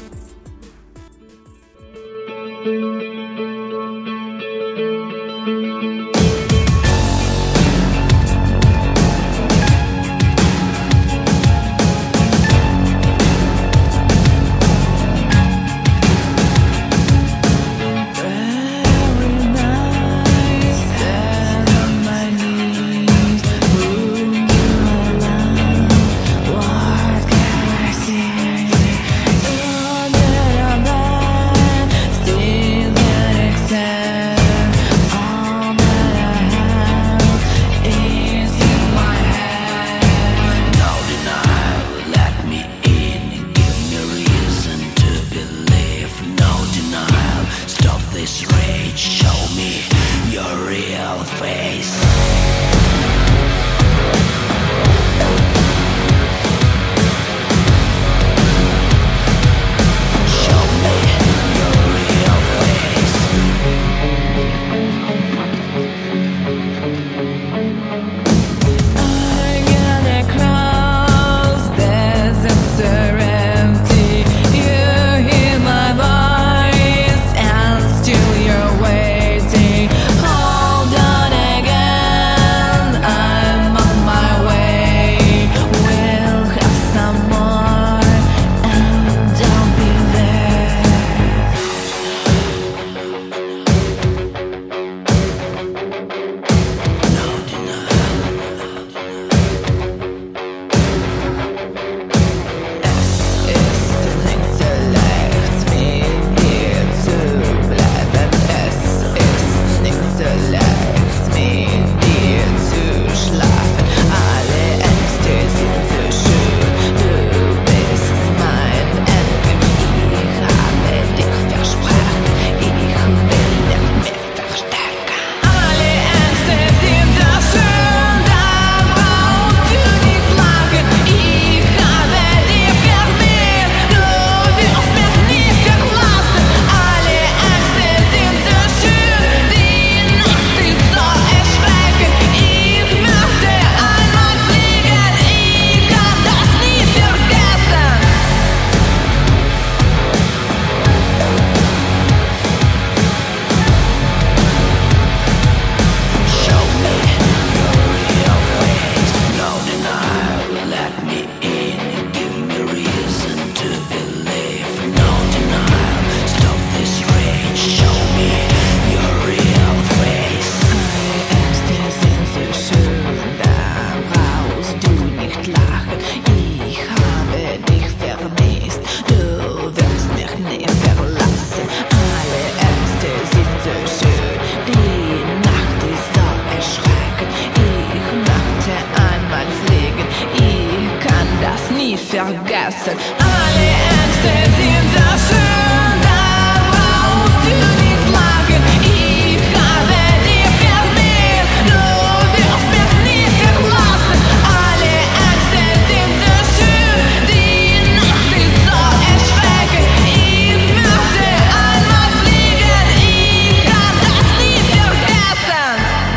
vergessen. Alle Ängste sind so schön, da brauchst du nicht lachen. Ich habe dich vermisst, du wirst mich nie verlassen. Alle Ängste sind so schön, die Nacht ist so erschreckend. Ich möchte einmal fliegen, ich kann das nie vergessen.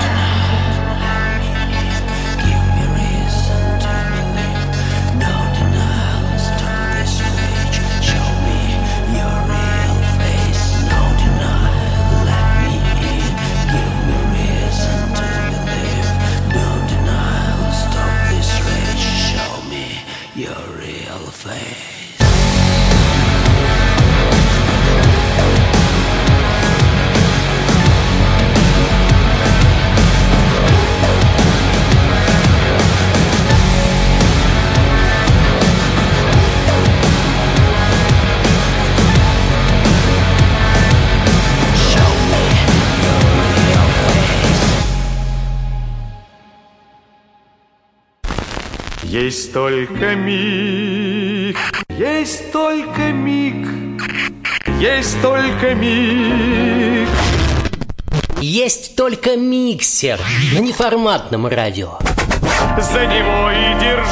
Give me reason to believe, no denial, stop this rage. Show me your real face, no denial, let me in. Give me reason to believe, no denial, stop this rage. Show me your real face. Есть только миг, есть только миг, есть только миг. Есть только миксер на неформатном радио. За него и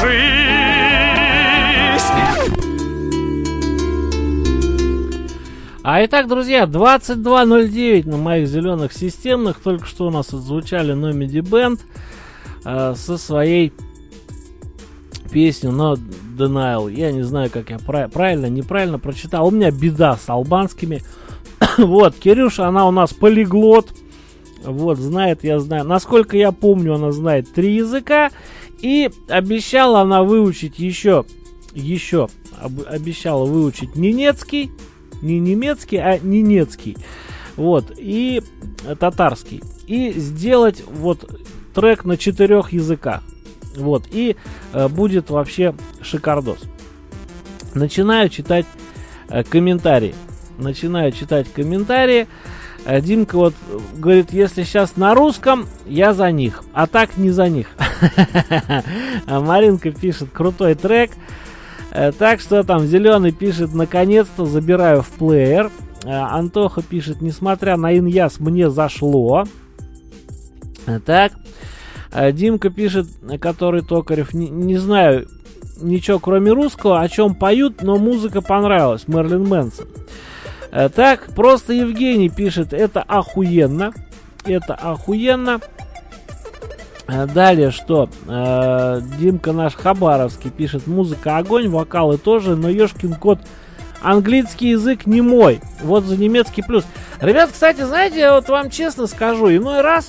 держись. А итак, друзья, 22:09 на моих зеленых системных. Только что у нас отзвучали Номиди Бенд со своей песней No Denial. Я не знаю, как я правильно, неправильно прочитал. У меня беда с албанскими. Вот, Кирюша, она у нас полиглот. Вот, знает, я знаю. Насколько я помню, она знает 3 языка. И обещала она выучить еще обещала выучить ненецкий. Не немецкий, а ненецкий. Вот, и татарский. И сделать вот трек на 4 языках. Вот, и будет вообще шикардос. Начинаю читать комментарии. Димка вот говорит, если сейчас на русском, я за них, а так не за них. Маринка пишет, крутой трек. Так что там Зеленый пишет, наконец-то забираю в плеер. Антоха пишет, несмотря на иньяс, мне зашло. Так. Димка пишет, который Токарев, не знаю ничего кроме русского, о чем поют, но музыка понравилась. Мерлин Мэнсон. Так, просто Евгений пишет, это охуенно. Далее что? Димка наш Хабаровский пишет, музыка огонь, вокалы тоже, но ёшкин кот, английский язык не мой. Вот за немецкий плюс. Ребят, кстати, знаете, я вот вам честно скажу, иной раз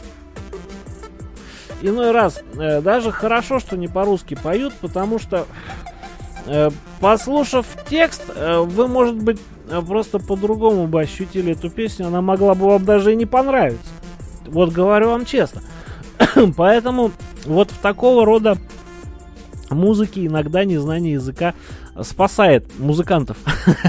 даже хорошо, что не по-русски поют, потому что послушав текст, вы, может быть, просто по-другому бы ощутили эту песню, она могла бы вам даже и не понравиться. Вот говорю вам честно. Поэтому вот в такого рода музыке иногда незнание языка спасает музыкантов.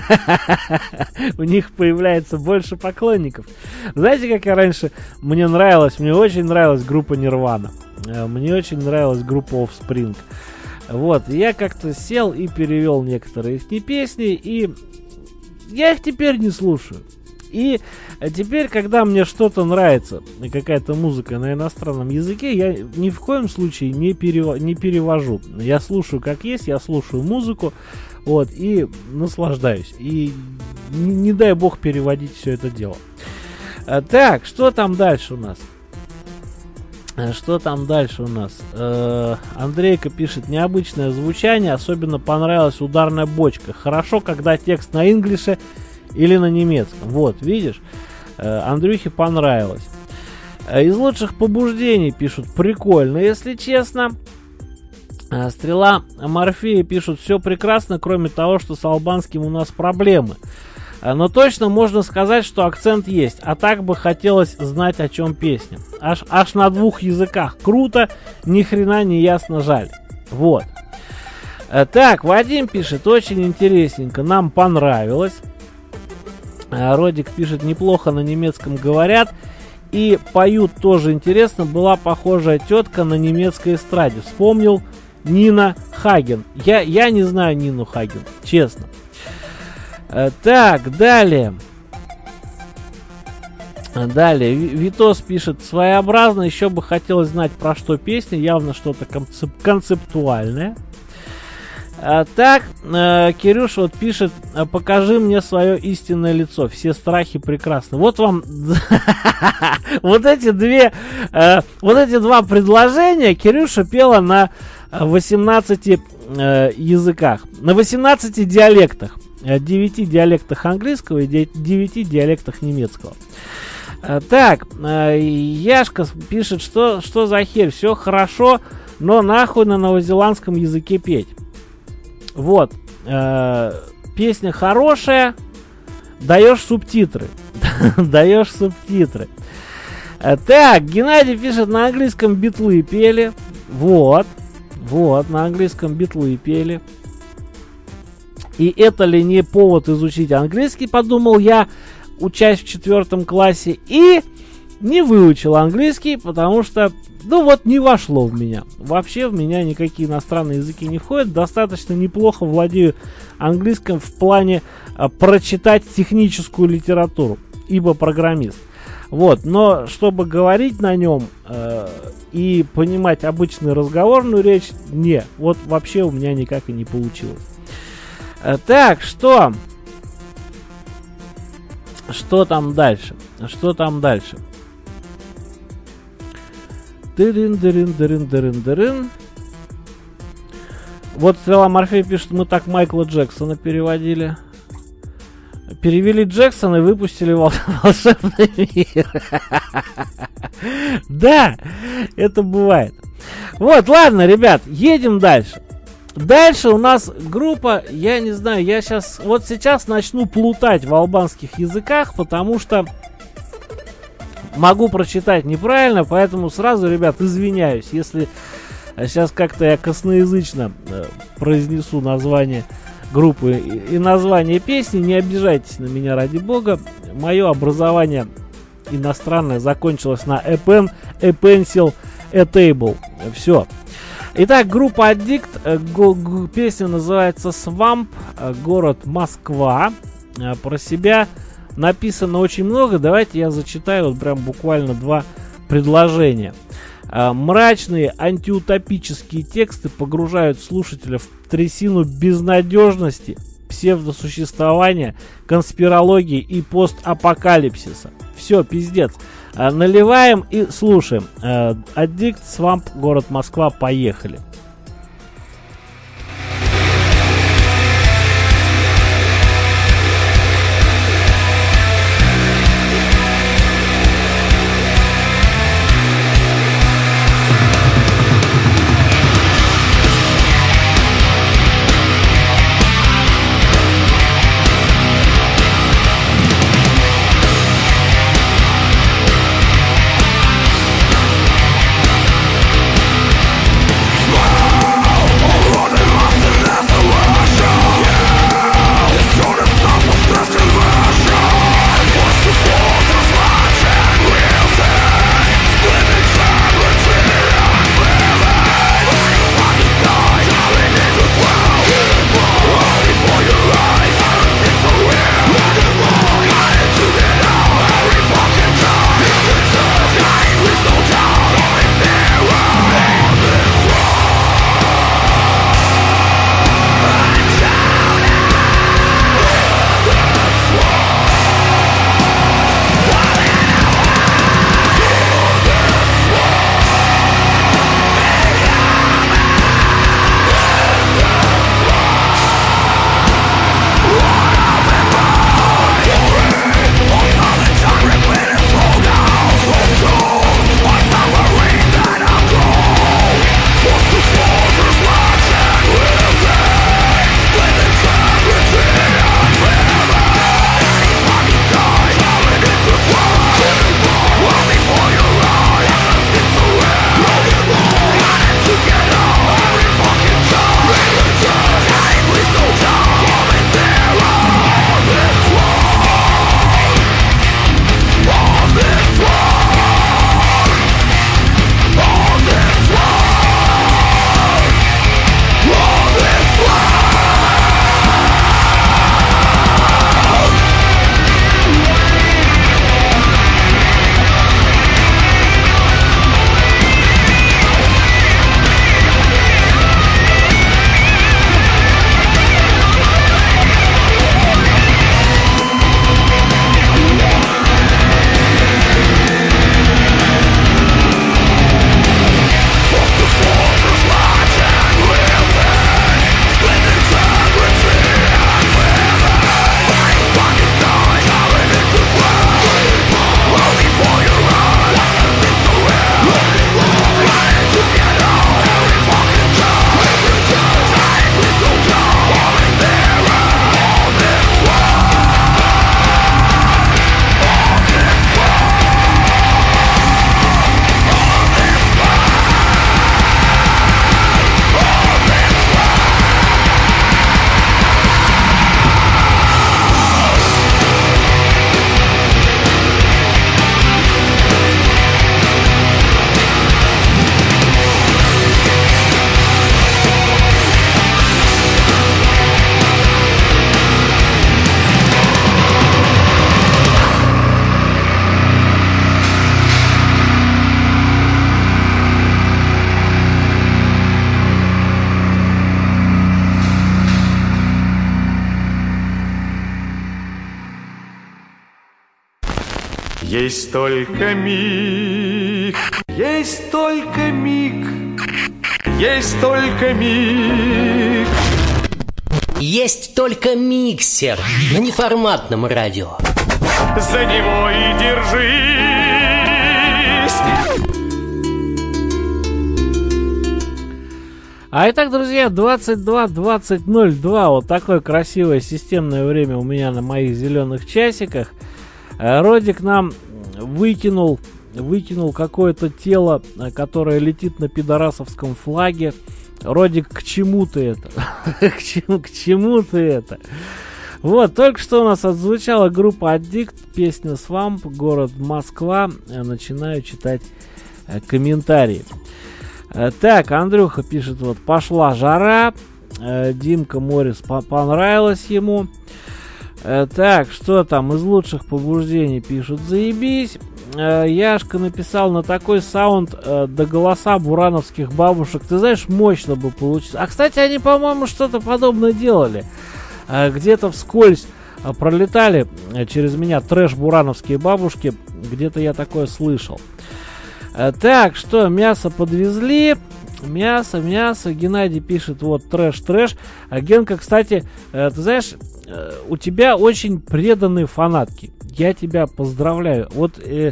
У них появляется больше поклонников. Знаете, как я раньше... Мне очень нравилась группа Nirvana. Мне очень нравилась группа Offspring. Вот, я как-то сел и перевел некоторые их песни, и я их теперь не слушаю. И теперь, когда мне что-то нравится, какая-то музыка на иностранном языке, я ни в коем случае не перевожу. Я слушаю как есть, я слушаю музыку, вот, и наслаждаюсь. И не дай бог переводить все это дело. Так, что там дальше у нас? Андрейка пишет, необычное звучание, особенно понравилась ударная бочка. Хорошо, когда текст на инглише или на немецком. Вот, видишь, Андрюхе понравилось. Из лучших побуждений пишут, прикольно, если честно. Стрела Морфея пишут, все прекрасно, кроме того, что с албанским у нас проблемы. Но точно можно сказать, что акцент есть. А так бы хотелось знать, о чем песня. Аж на 2 языках. Круто, ни хрена не ясно, жаль. Вот. Так, Вадим пишет, очень интересненько, нам понравилось. Родик пишет, неплохо на немецком говорят. И поют тоже интересно. Была похожая тетка на немецкой эстраде. Вспомнил Нина Хаген. Я не знаю Нину Хаген, честно. Так, далее. Витос пишет, своеобразно, еще бы хотелось знать, про что песня, явно что-то концептуальное. Так, Кирюша вот пишет, покажи мне свое истинное лицо, все страхи прекрасны. Вот вам вот эти 2 предложения Кирюша пела на 18 языках, на 18 диалектах. 9 диалектах английского и 9 диалектах немецкого. Так, Яшка пишет, что за херь, все хорошо, но нахуй на новозеландском языке петь. Вот, песня хорошая, даешь субтитры. Так, Геннадий пишет, на английском битлы пели. Вот, на английском битлы пели. И это ли не повод изучить английский, подумал я, учась в 4 классе, и не выучил английский, потому что, не вошло в меня. Вообще в меня никакие иностранные языки не входят, достаточно неплохо владею английским в плане прочитать техническую литературу, ибо программист. Вот, но чтобы говорить на нем и понимать обычную разговорную речь, не, вот вообще у меня никак и не получилось. Так, что там дальше? Что там дальше? Дырын. Вот Стрела Морфея пишет, мы так Майкла Джексона переводили. Перевели Джексона и выпустили волшебный мир. Да, это бывает. Вот, ладно, ребят, едем дальше. Дальше у нас группа, я не знаю, я сейчас начну плутать в албанских языках, потому что могу прочитать неправильно, поэтому сразу, ребят, извиняюсь, если сейчас как-то я косноязычно произнесу название группы и название песни, не обижайтесь на меня, ради бога. Мое образование иностранное закончилось на A Pen, A Pencil, A Table. Все. Итак, группа Addict, песня называется Swamp, город Москва. Про себя написано очень много, давайте я зачитаю вот прям буквально 2 предложения. Мрачные антиутопические тексты погружают слушателя в трясину безнадежности, псевдосуществования, конспирологии и постапокалипсиса. Все, пиздец. Наливаем и слушаем. Addict, Swamp, город Москва, поехали. Swamp! Есть только миг, есть только миг, есть только миг. Есть только миксер на неформатном радио. За него и держись. А итак, друзья, 22:20:02. Вот такое красивое системное время у меня на моих зеленых часиках. Родик нам выкинул какое-то тело, которое летит на пидорасовском флаге. Родик, к чему ты это? К чему ты это? Вот, только что у нас отзвучала группа Addict, песня Swamp, город Москва. Начинаю читать комментарии. Так, Андрюха пишет, вот, пошла жара. Димка Морис понравилось ему. Так, что там из лучших побуждений пишут, заебись. Яшка написал на такой саунд до голоса бурановских бабушек. Ты знаешь, мощно бы получилось. А, кстати, они, по-моему, что-то подобное делали. Где-то вскользь пролетали через меня трэш-бурановские бабушки. Где-то я такое слышал. Так, что, мясо подвезли. Мясо. Геннадий пишет, вот, трэш. А Генка, кстати, ты знаешь, у тебя очень преданные фанатки. Я тебя поздравляю. Вот,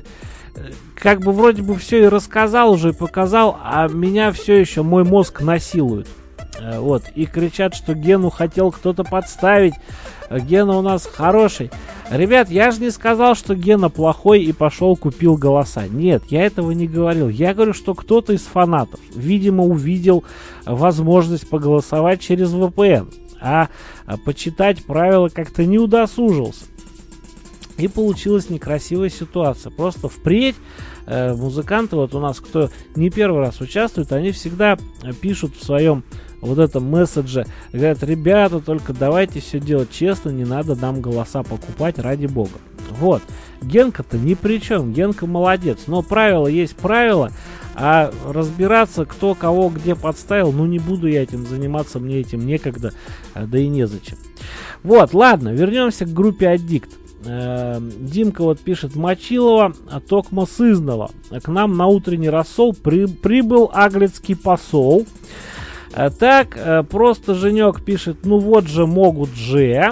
как бы вроде бы все и рассказал уже, и показал, а меня все еще мой мозг насилует. Вот, и кричат, что Гену хотел кто-то подставить. Гена у нас хороший. Ребят, я же не сказал, что Гена плохой и пошел купил голоса. Нет, я этого не говорил. Я говорю, что кто-то из фанатов, видимо, увидел возможность поголосовать через VPN, а почитать правила как-то не удосужился. И получилась некрасивая ситуация. Просто впредь музыканты, вот у нас, кто не первый раз участвует, они всегда пишут в своем вот этом месседже, говорят, ребята, только давайте все делать честно, не надо нам голоса покупать, ради бога. Вот, Генка-то ни при чем, Генка молодец, но правило есть правило, а разбираться, кто кого где подставил, ну не буду я этим заниматься, мне этим некогда, да и незачем. Вот, ладно, вернемся к группе Addict. Димка вот пишет, Мочилова, Токма Сызнова. К нам на утренний рассол прибыл аглицкий посол. Так, просто Женек пишет, ну вот же могут же.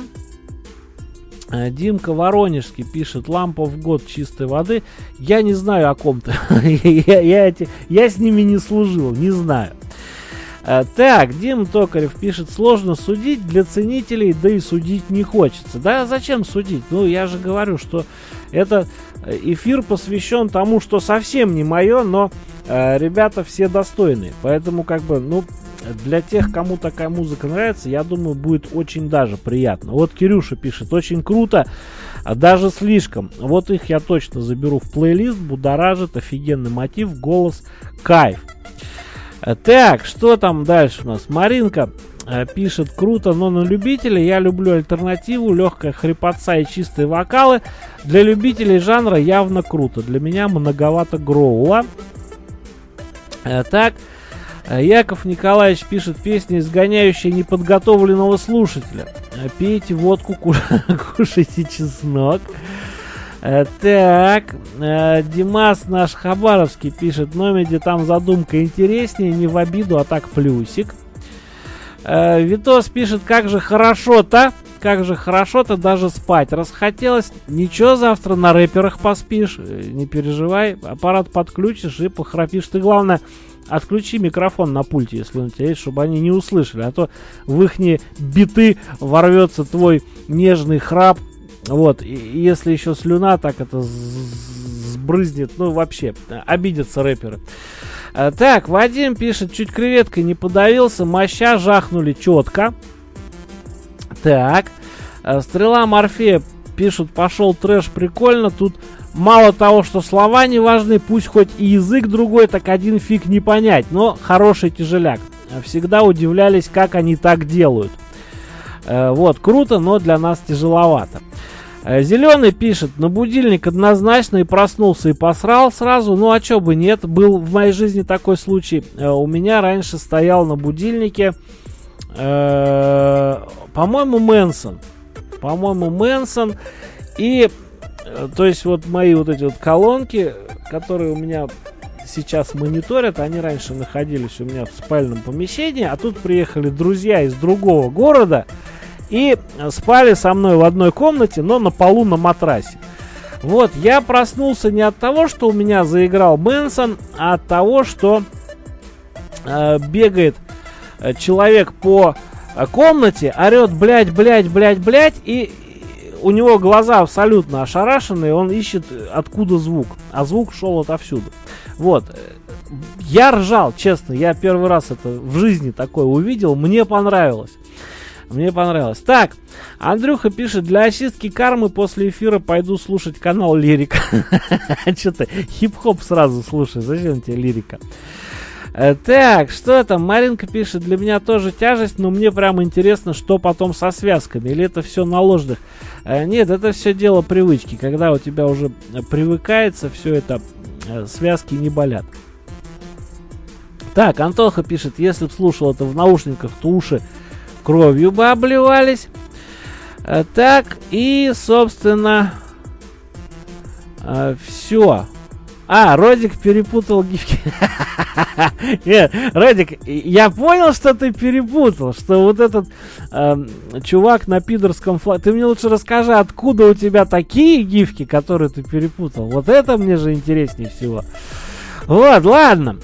Димка Воронежский пишет, лампа в год чистой воды. Я не знаю о ком-то. Я с ними не служил, не знаю. Так, Дим Токарев пишет, сложно судить для ценителей, да и судить не хочется. Да, зачем судить? Ну, я же говорю, что это эфир посвящен тому, что совсем не мое, но ребята все достойные. Поэтому, как бы, ну, для тех, кому такая музыка нравится, я думаю, будет очень даже приятно. Вот Кирюша пишет, очень круто, даже слишком. Вот их я точно заберу в плейлист, будоражит, офигенный мотив, голос, кайф. Так, что там дальше у нас? Маринка пишет, круто, но на любителей. Я люблю альтернативу, легкая хрипотца и чистые вокалы. Для любителей жанра явно круто. Для меня многовато гроула. Так, Яков Николаевич пишет, песня, изгоняющая неподготовленного слушателя. Пейте водку, кушайте чеснок. Так, Димас наш Хабаровский пишет, Номеди, там задумка интереснее, не в обиду, а так плюсик. Витос пишет, как же хорошо-то, даже спать расхотелось. Ничего, завтра на рэперах поспишь, не переживай, аппарат подключишь и похрапишь. Ты, главное, отключи микрофон на пульте, если он у тебя есть, чтобы они не услышали, а то в ихние биты ворвется твой нежный храп. Вот, и если еще слюна так это сбрызнет, ну вообще, обидятся рэперы. Так, Вадим пишет, чуть креветкой не подавился, моща жахнули четко. Так, Стрела Морфея пишут, пошел трэш, прикольно, тут мало того, что слова не важны, пусть хоть и язык другой, так один фиг не понять, но хороший тяжеляк. Всегда удивлялись, как они так делают. Вот, круто, но для нас тяжеловато. Зеленый пишет, на будильник однозначно и проснулся и посрал сразу. Ну а чё бы нет, был в моей жизни такой случай. У меня раньше стоял на будильнике, по-моему, Мэнсон. И То есть вот мои вот эти вот колонки, которые у меня сейчас мониторят, они раньше находились у меня в спальном помещении, а тут приехали друзья из другого города и спали со мной в одной комнате, но на полу на матрасе. Вот, я проснулся не от того, что у меня заиграл Мэнсон, а от того, что бегает человек по комнате, орет блядь, и у него глаза абсолютно ошарашенные, он ищет откуда звук, а звук шел отовсюду. Вот, я ржал, честно, я первый раз это в жизни такое увидел, мне понравилось. Так, Андрюха пишет, для очистки кармы после эфира пойду слушать канал Лирика. Че ты, хип-хоп сразу слушай, зачем тебе Лирика? Так, что там? Маринка пишет, для меня тоже тяжесть, но мне прям интересно, что потом со связками. Или это все на ложных? Нет, это все дело привычки. Когда у тебя уже привыкается, все это, связки не болят. Так, Антоха пишет, если бы слушал это в наушниках, то уши кровью бы обливались. Так, и, собственно, все. Родик перепутал гифки. Нет, Родик, я понял, что ты перепутал, что вот этот чувак на пидорском флаге. Ты мне лучше расскажи, откуда у тебя такие гифки, которые ты перепутал. Вот это мне же интереснее всего. Вот, ладно.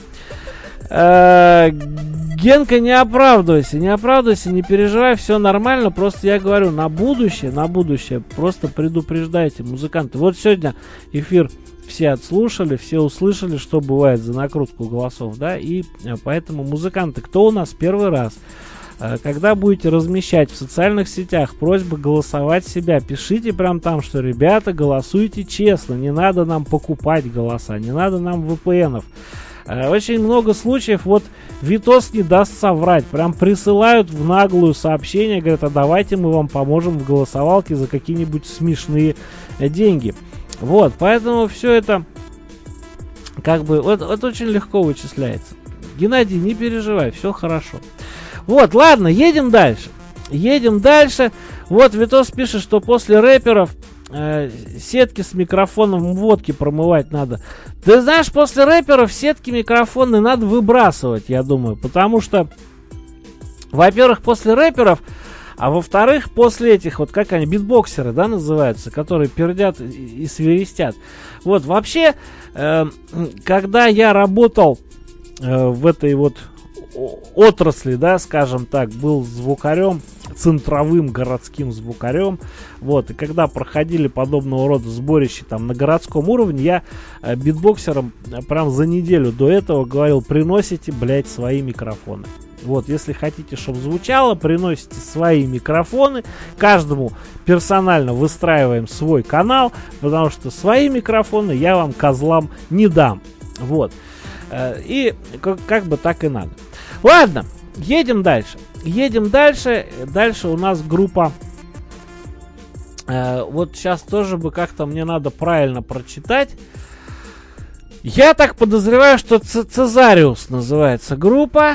Генка, не оправдывайся, не переживай, все нормально, просто я говорю, на будущее, просто предупреждайте, музыканты. Вот сегодня эфир все отслушали, все услышали, что бывает за накрутку голосов, да, и поэтому, музыканты, кто у нас первый раз, когда будете размещать в социальных сетях просьбы голосовать себя, пишите прям там, что, ребята, голосуйте честно, не надо нам покупать голоса, не надо нам VPN-ов. Очень много случаев, вот Витос не даст соврать, прям присылают в наглую сообщения, говорят, а давайте мы вам поможем в голосовалке за какие-нибудь смешные деньги. Вот, поэтому все это как бы, вот очень легко вычисляется. Геннадий, не переживай, все хорошо. Вот, ладно, едем дальше. Вот Витос пишет, что после рэперов сетки с микрофоном водки промывать надо. Ты знаешь, после рэперов сетки микрофоны надо выбрасывать, я думаю. Потому что, во-первых, после рэперов, а во-вторых, после этих, вот как они, битбоксеры, да, называются, которые пердят и свиристят. Вот, вообще, когда я работал в этой вот отрасли, да, скажем так, был звукарем, центровым городским звукарем, вот, и когда проходили подобного рода сборища там на городском уровне, я битбоксерам прям за неделю до этого говорил, приносите, блядь, свои микрофоны. Вот, если хотите, чтобы звучало, приносите свои микрофоны, каждому персонально выстраиваем свой канал, потому что свои микрофоны я вам, козлам, не дам. Вот, и как бы так и надо. Ладно, едем дальше. Дальше у нас группа. Вот сейчас тоже бы как-то мне надо правильно прочитать. Я так подозреваю, что Цезариус называется группа.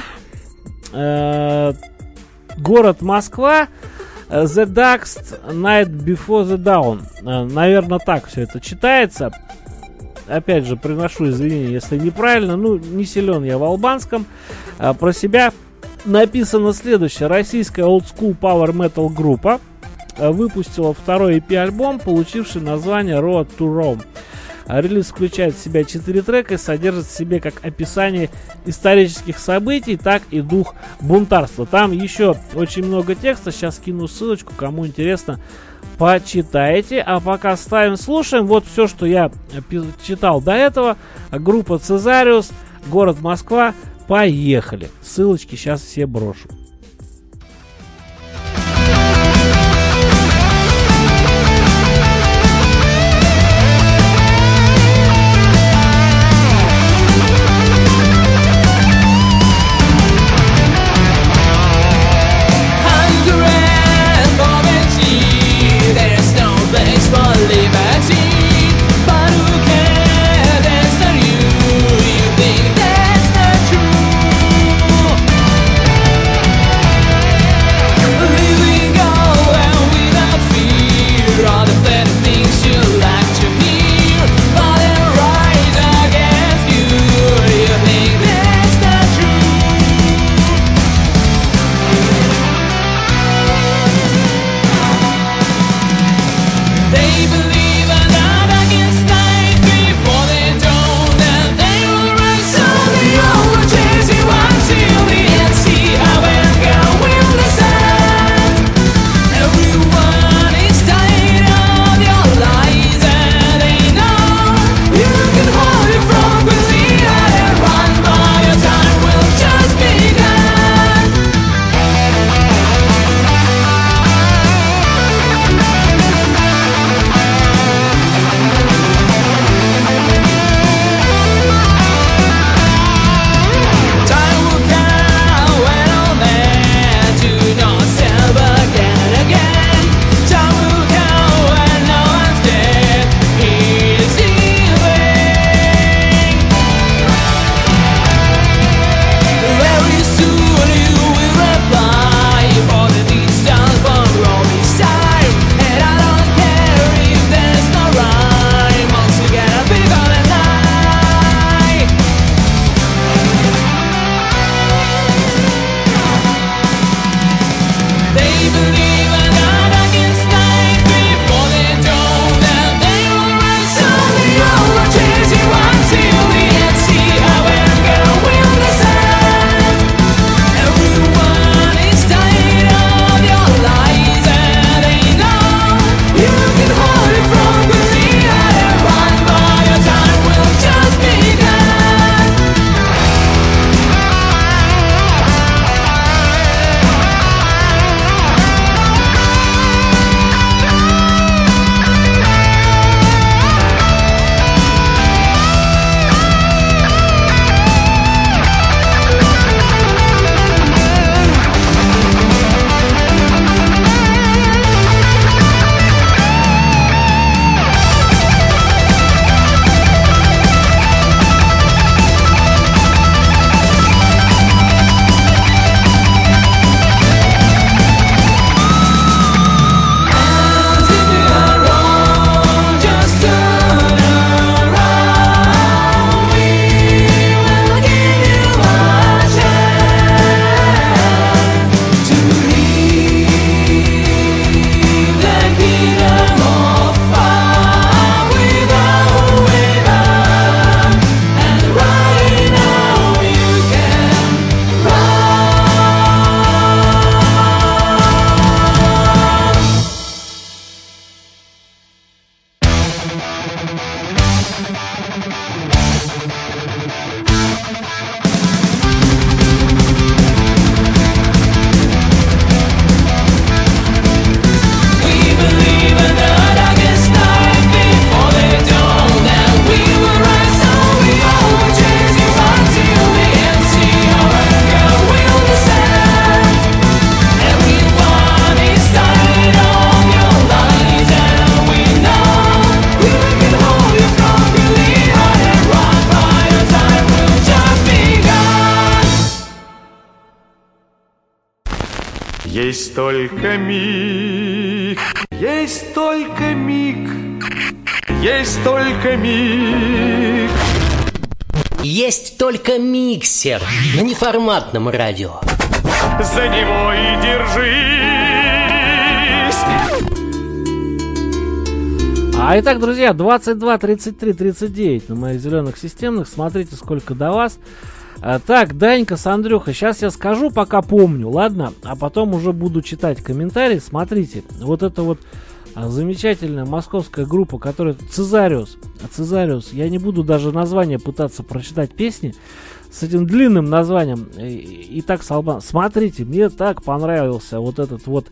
Город Москва. The Darkest Night Before the Dawn. Наверное, так все это читается. Опять же, приношу извинения, если неправильно. Ну, не силен я в албанском. Про себя написано следующее. Российская Old School Power Metal группа выпустила второй EP-альбом, получивший название Road to Rome. Релиз включает в себя 4 трека и содержит в себе как описание исторических событий, так и дух бунтарства. Там еще очень много текста. Сейчас скину ссылочку, кому интересно, почитайте. А пока ставим, слушаем. Вот все, что я читал до этого. Группа Цезариус, город Москва. Поехали. Ссылочки сейчас все брошу. You think that's not true? Есть только миг, есть только миг, есть только миг. Есть только миксер на неформатном радио. За него и держись. Итак, друзья, 22 33 39 на моих зеленых системных. Смотрите, сколько до вас. Так, Данька с Андрюхой, сейчас я скажу, пока помню, ладно? А потом уже буду читать комментарии. Смотрите, вот это вот замечательная московская группа, которая Цезариус. Я не буду даже название пытаться прочитать песни с этим длинным названием. И так с албан. Смотрите, мне так понравился вот этот вот,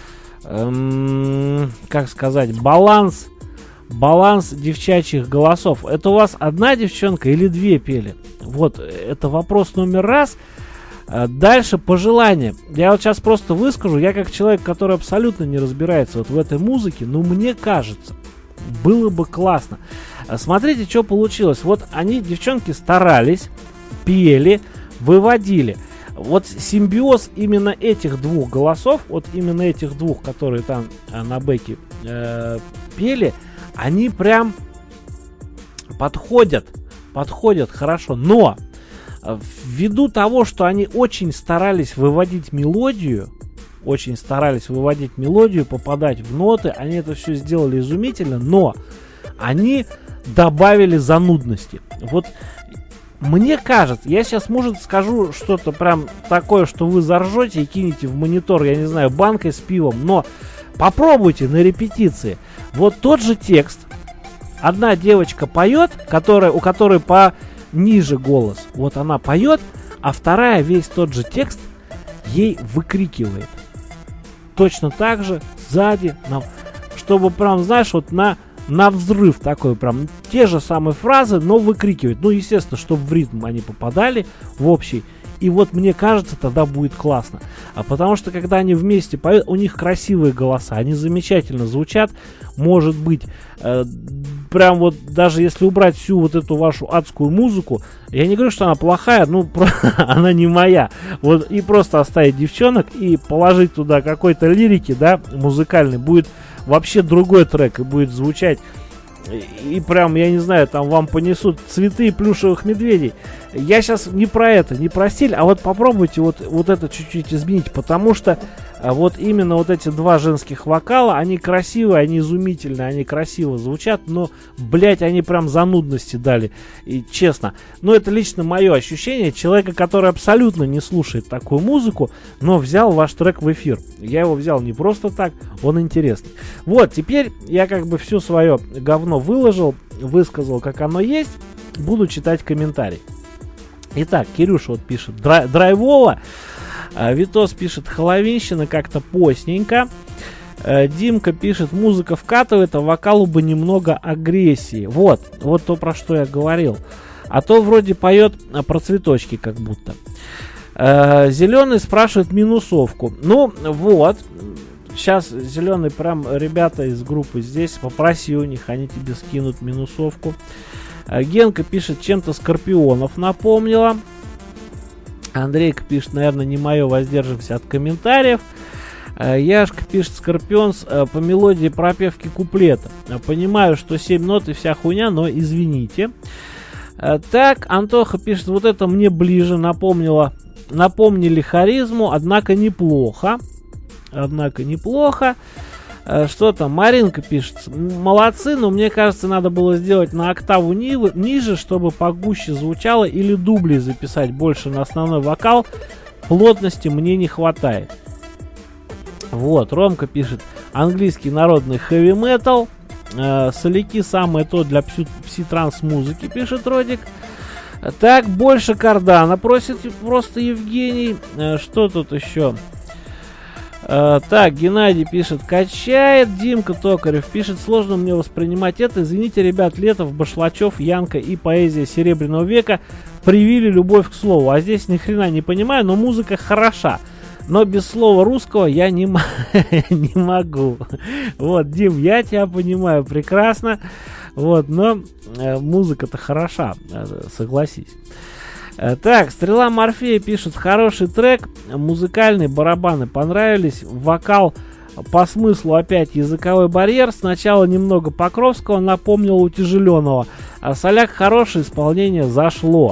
как сказать, баланс девчачьих голосов. Это у вас одна девчонка или две пели? Вот, это вопрос номер раз. Дальше пожелания. Я вот сейчас просто выскажу. Я как человек, который абсолютно не разбирается вот в этой музыке, но мне кажется, было бы классно. Смотрите, что получилось. Вот они, девчонки, старались, пели, выводили. Вот симбиоз именно этих двух голосов, вот именно этих двух, которые там на бэке пели, они прям подходят хорошо. Но ввиду того, что они очень старались выводить мелодию, попадать в ноты, они это все сделали изумительно, но они добавили занудности. Вот мне кажется, я сейчас, может, скажу что-то прям такое, что вы заржете и кинете в монитор, я не знаю, банкой с пивом, но попробуйте на репетиции. Вот тот же текст. Одна девочка поет, у которой пониже голос. Вот она поет, а вторая весь тот же текст ей выкрикивает. Точно так же сзади, чтобы прям, знаешь, вот на взрыв такой, прям те же самые фразы, но выкрикивать. Ну, естественно, чтобы в ритм они попадали в общий. И вот мне кажется, тогда будет классно. Потому что когда они вместе поют, у них красивые голоса, они замечательно звучат. Может быть, прям вот даже если убрать всю вот эту вашу адскую музыку, я не говорю, что она плохая, она не моя. Вот и просто оставить девчонок и положить туда какой-то лирики, да, музыкальный, будет вообще другой трек и будет звучать. И прям, я не знаю, там вам понесут цветы и плюшевых медведей. Я сейчас не про это, не про стиль, а вот попробуйте вот это чуть-чуть изменить, потому что вот именно вот эти два женских вокала, они красивые, они изумительные, они красиво звучат, но, блять, они прям занудности дали, и честно. Но это лично мое ощущение человека, который абсолютно не слушает такую музыку, но взял ваш трек в эфир. Я его взял не просто так, он интересный. Вот, теперь я как бы все свое говно выложил, высказал, как оно есть, буду читать комментарии. Итак, Кирюша вот пишет драйвово, Витос пишет холовинщина как-то постненько, Димка пишет музыка вкатывает, а вокалу бы немного агрессии. Вот то, про что я говорил. А то вроде поет про цветочки как будто. Зеленый спрашивает минусовку. Ну вот, сейчас Зеленый прям ребята из группы здесь, попроси у них, они тебе скинут минусовку. Генка пишет, чем-то Скорпионов напомнила. Андрейка пишет, наверное, не мое, воздержимся от комментариев. Яшка пишет, Скорпионс по мелодии пропевки куплета. Понимаю, что 7 нот и вся хуйня, но извините. Так, Антоха пишет, вот это мне ближе, напомнили харизму, однако неплохо. Что там? Маринка пишет, молодцы, но мне кажется, надо было сделать на октаву ниже, чтобы погуще звучало, или дубли записать больше на основной вокал. Плотности мне не хватает. Вот, Ромка пишет, английский народный хэви-метал. Соляки самое то для пси-транс музыки, пишет Родик. Так, больше кардана просит просто Евгений. Что тут еще? Так, Геннадий пишет, качает. Димка Токарев пишет, сложно мне воспринимать это. Извините, ребят, Летов, Башлачев, Янка и поэзия Серебряного века привили любовь к слову. А здесь ни хрена не понимаю, но музыка хороша. Но без слова русского я не могу. Вот, Дим, я тебя понимаю прекрасно. Вот, но музыка-то хороша, согласись. Так, Стрела Морфея пишет: хороший трек, музыкальные барабаны понравились, вокал по смыслу опять языковой барьер. Сначала немного Покровского напомнил Утяжеленного, а Соляк хорошее исполнение зашло.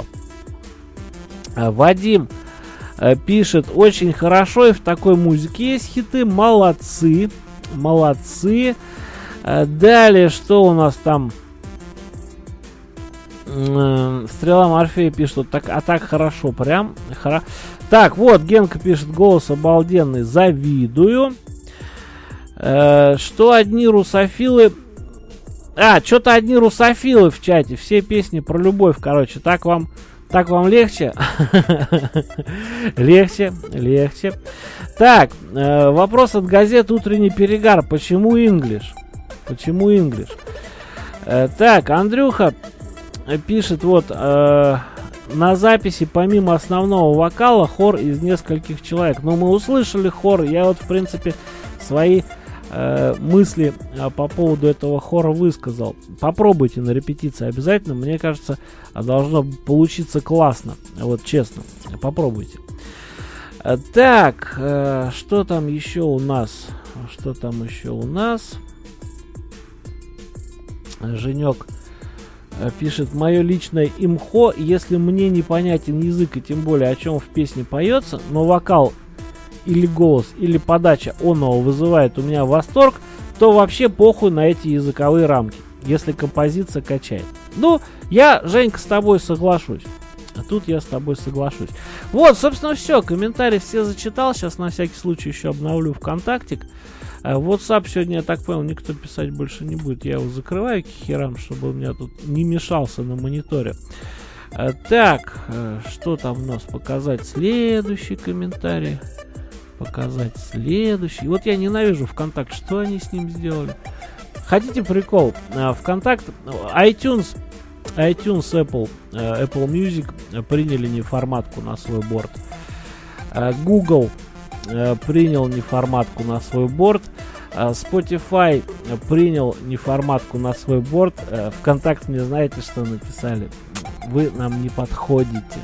Вадим пишет: очень хорошо, и в такой музыке есть хиты, молодцы, молодцы. Далее, что у нас там? Стрела Морфея пишет: так хорошо, прям Так, вот, Генка пишет: голос обалденный, завидую. Что одни русофилы... что-то одни русофилы в чате, все песни про любовь, короче, так вам легче? Легче. Так, вопрос от газет «Утренний перегар». Почему English? Так, Андрюха пишет: вот, на записи помимо основного вокала хор из нескольких человек. Но мы услышали хор, я вот, в принципе, свои мысли по поводу этого хора высказал. Попробуйте на репетиции обязательно, мне кажется, должно получиться классно, вот честно, попробуйте. Так, что там еще у нас? Женек пишет: мое личное имхо, если мне непонятен язык и тем более о чем в песне поется, но вокал или голос, или подача оного вызывает у меня восторг, то вообще похуй на эти языковые рамки, если композиция качает. Ну, я, Женька, с тобой соглашусь. Вот, собственно, все. Комментарии все зачитал. Сейчас на всякий случай еще обновлю ВКонтактик. WhatsApp сегодня, я так понял, никто писать больше не будет. Я его закрываю к херам, чтобы у меня тут не мешался на мониторе. Так, что там у нас? Показать следующий комментарий. Вот я ненавижу ВКонтакт. Что они с ним сделали? Хотите прикол? ВКонтакт, iTunes, Apple Music приняли неформатку на свой борт. Google принял неформатку на свой борт. Spotify принял неформатку на свой борт. ВКонтакт мне знаете, что написали? Вы нам не подходите.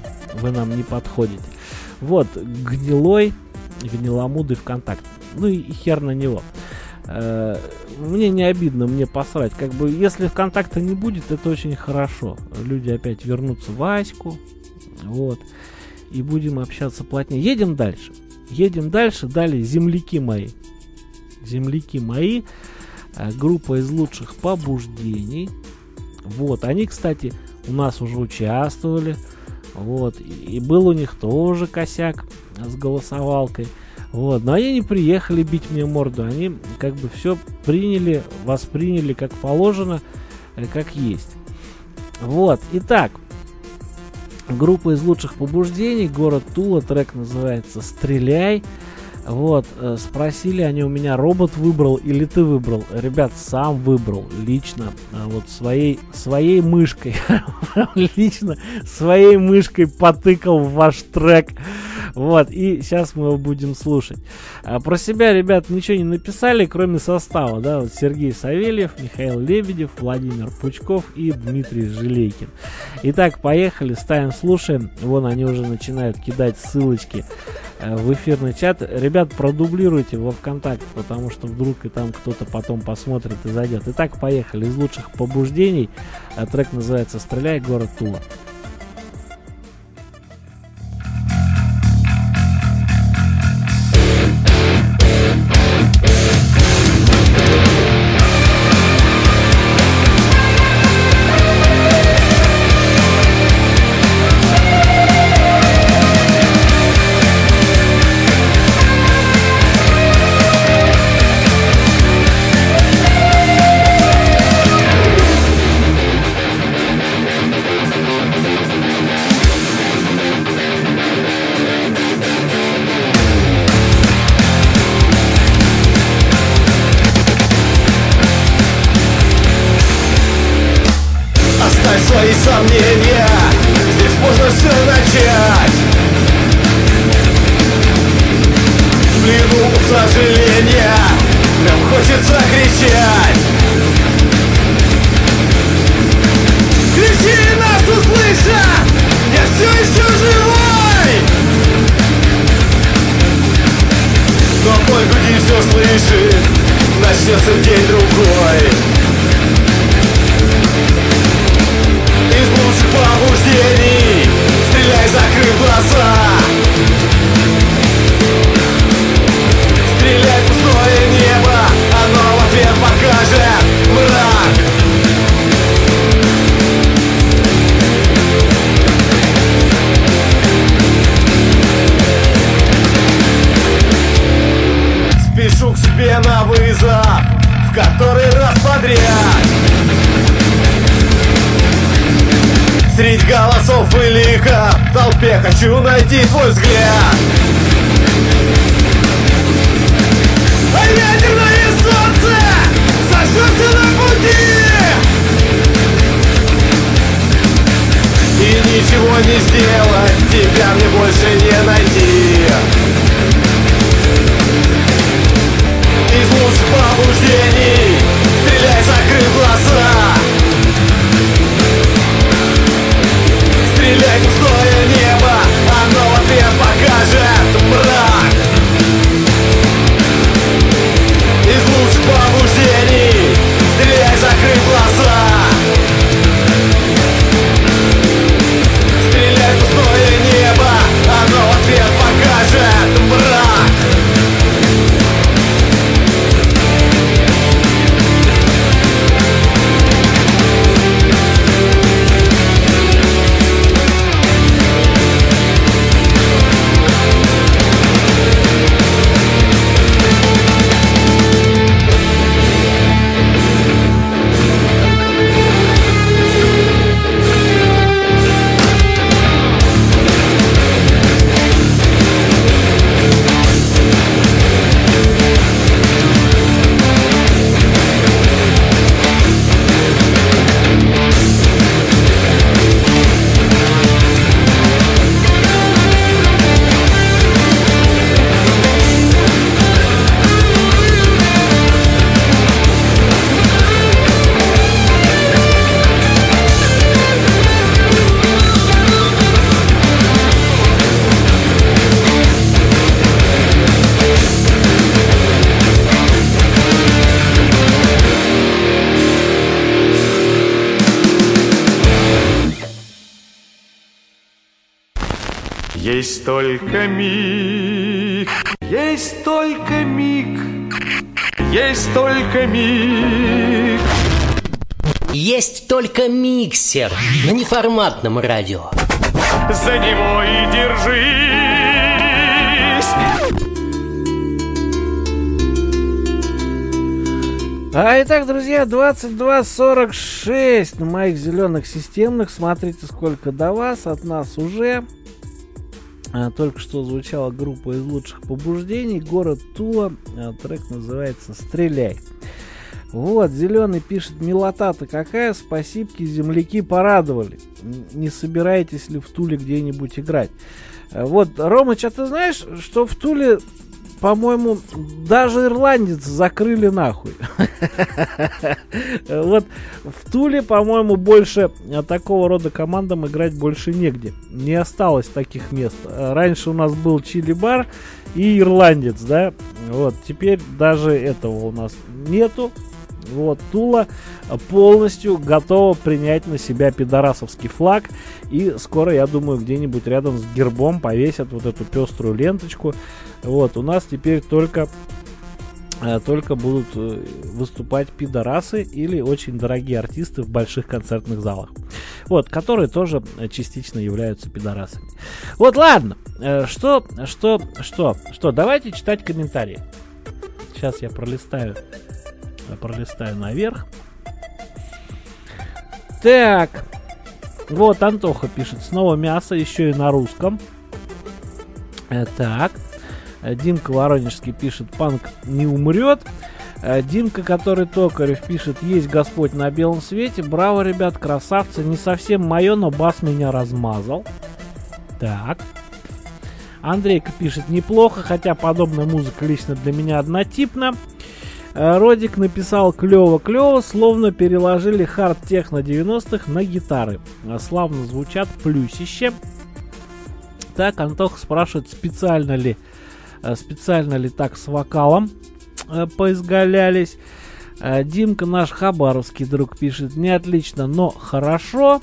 Вот, гниломудый ВКонтакт. Ну и хер на него. Мне не обидно, мне посрать. Как бы, если ВКонтакта не будет, это очень хорошо. Люди опять вернутся в Аську. Вот. И будем общаться плотнее. Едем дальше. Далее земляки мои. Группа из лучших побуждений. Вот. Они, кстати, у нас уже участвовали. Вот. И был у них тоже косяк с голосовалкой. Вот, но они не приехали бить мне морду, они как бы все восприняли как положено, как есть. Вот, итак, группа из лучших побуждений, город Тула, трек называется «Стреляй». Вот, спросили они у меня: робот выбрал или ты выбрал? Ребят, сам выбрал, лично, вот своей мышкой, лично своей мышкой потыкал в ваш трек. Вот, и сейчас мы его будем слушать. Про себя, ребят, ничего не написали, кроме состава, да, вот Сергей Савельев, Михаил Лебедев, Владимир Пучков и Дмитрий Желейкин. Итак, поехали, ставим, слушаем. Вон они уже начинают кидать ссылочки в эфирный чат. Ребят, продублируйте во ВКонтакте, потому что вдруг и там кто-то потом посмотрит и зайдет. Итак, поехали. Из лучших побуждений. Трек называется «Стреляй», город Тула. Свои сомнения, здесь можно все начать. В плену сожаления нам хочется кричать. Кричи, нас услышат, я все еще начнется день-другой. Из лучших побуждений стреляй, закрыв глаза. Стреляй в пустое небо, оно в ответ покажет мрак. Спешу к себе на вызов, в который раз подряд. Среди голосов и ликов в толпе хочу найти твой взгляд. А ядерное солнце сожжется на пути, и ничего не сделать, тебя мне больше не найти. Из лучших побуждений стреляй, закрыв глаза. Стреляй в пустое небо, оно в ответ покажет мрак. Из лучших побуждений стреляй, закрыв глаза. Стреляй в пустое небо, оно в ответ покажет мрак. Есть только миг, есть только миг, есть только миг. Есть только миксер на неформатном радио. За него и держись. Итак, друзья, 22:46 на моих зеленых системных. Смотрите, сколько до вас, от нас уже. Только что звучала группа из лучших побуждений, город Тула, трек называется «Стреляй». Вот, зеленый пишет: милота-то какая, спасибки, земляки порадовали. Не собираетесь ли в Туле где-нибудь играть? Вот, Ромыч, а ты знаешь, что в Туле, по-моему, даже ирландец закрыли нахуй. Вот в Туле, по-моему, больше такого рода командам играть больше негде. Не осталось таких мест. Раньше у нас был чили-бар и ирландец, да? Вот, теперь даже этого у нас нету. Вот, Тула полностью готова принять на себя пидорасовский флаг. И скоро, я думаю, где-нибудь рядом с гербом повесят вот эту пеструю ленточку. Вот, у нас теперь только будут выступать пидорасы или очень дорогие артисты в больших концертных залах. Вот, которые тоже частично являются пидорасами. Вот, ладно. Что? Давайте читать комментарии. Сейчас я пролистаю наверх. Так. Вот Антоха пишет: снова мясо, еще и на русском. Так. Димка Воронежский пишет: панк не умрет. Димка, который Токарев, пишет: есть Господь на белом свете. Браво, ребят, красавцы. Не совсем мое, но бас меня размазал. Так. Андрейка пишет: неплохо, хотя подобная музыка лично для меня однотипна. Родик написал: клево-клево, словно переложили хард-техно 90-х на гитары. Славно звучат, плюсище. Так, Антоха спрашивает, специально ли так с вокалом. поизгалялись. Димка, наш хабаровский друг, пишет: не отлично, но хорошо.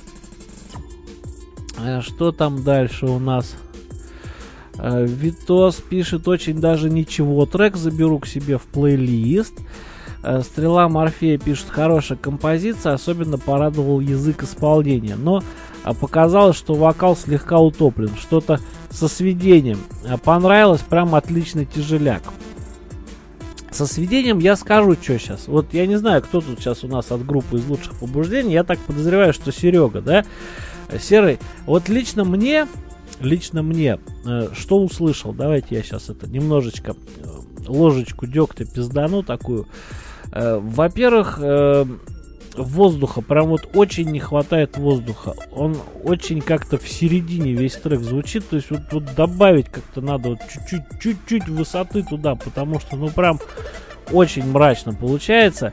Что там дальше у нас? Витос пишет: очень даже ничего, трек заберу к себе в плейлист. Стрела Морфея пишет: хорошая композиция, особенно порадовал язык исполнения, но показалось, что вокал слегка утоплен, что-то со сведением. Понравилось, прям отличный тяжеляк. Со сведением я скажу, что сейчас. Вот я не знаю, кто тут сейчас у нас от группы из лучших побуждений. Я так подозреваю, что Серега, да? Серый. Вот лично мне, что услышал? Давайте я сейчас это немножечко ложечку дегтя пиздану такую. Во-первых, воздуха, прям вот очень не хватает воздуха. Он очень как-то в середине весь трек звучит, то есть вот добавить как-то надо вот чуть-чуть высоты туда, потому что ну прям очень мрачно получается.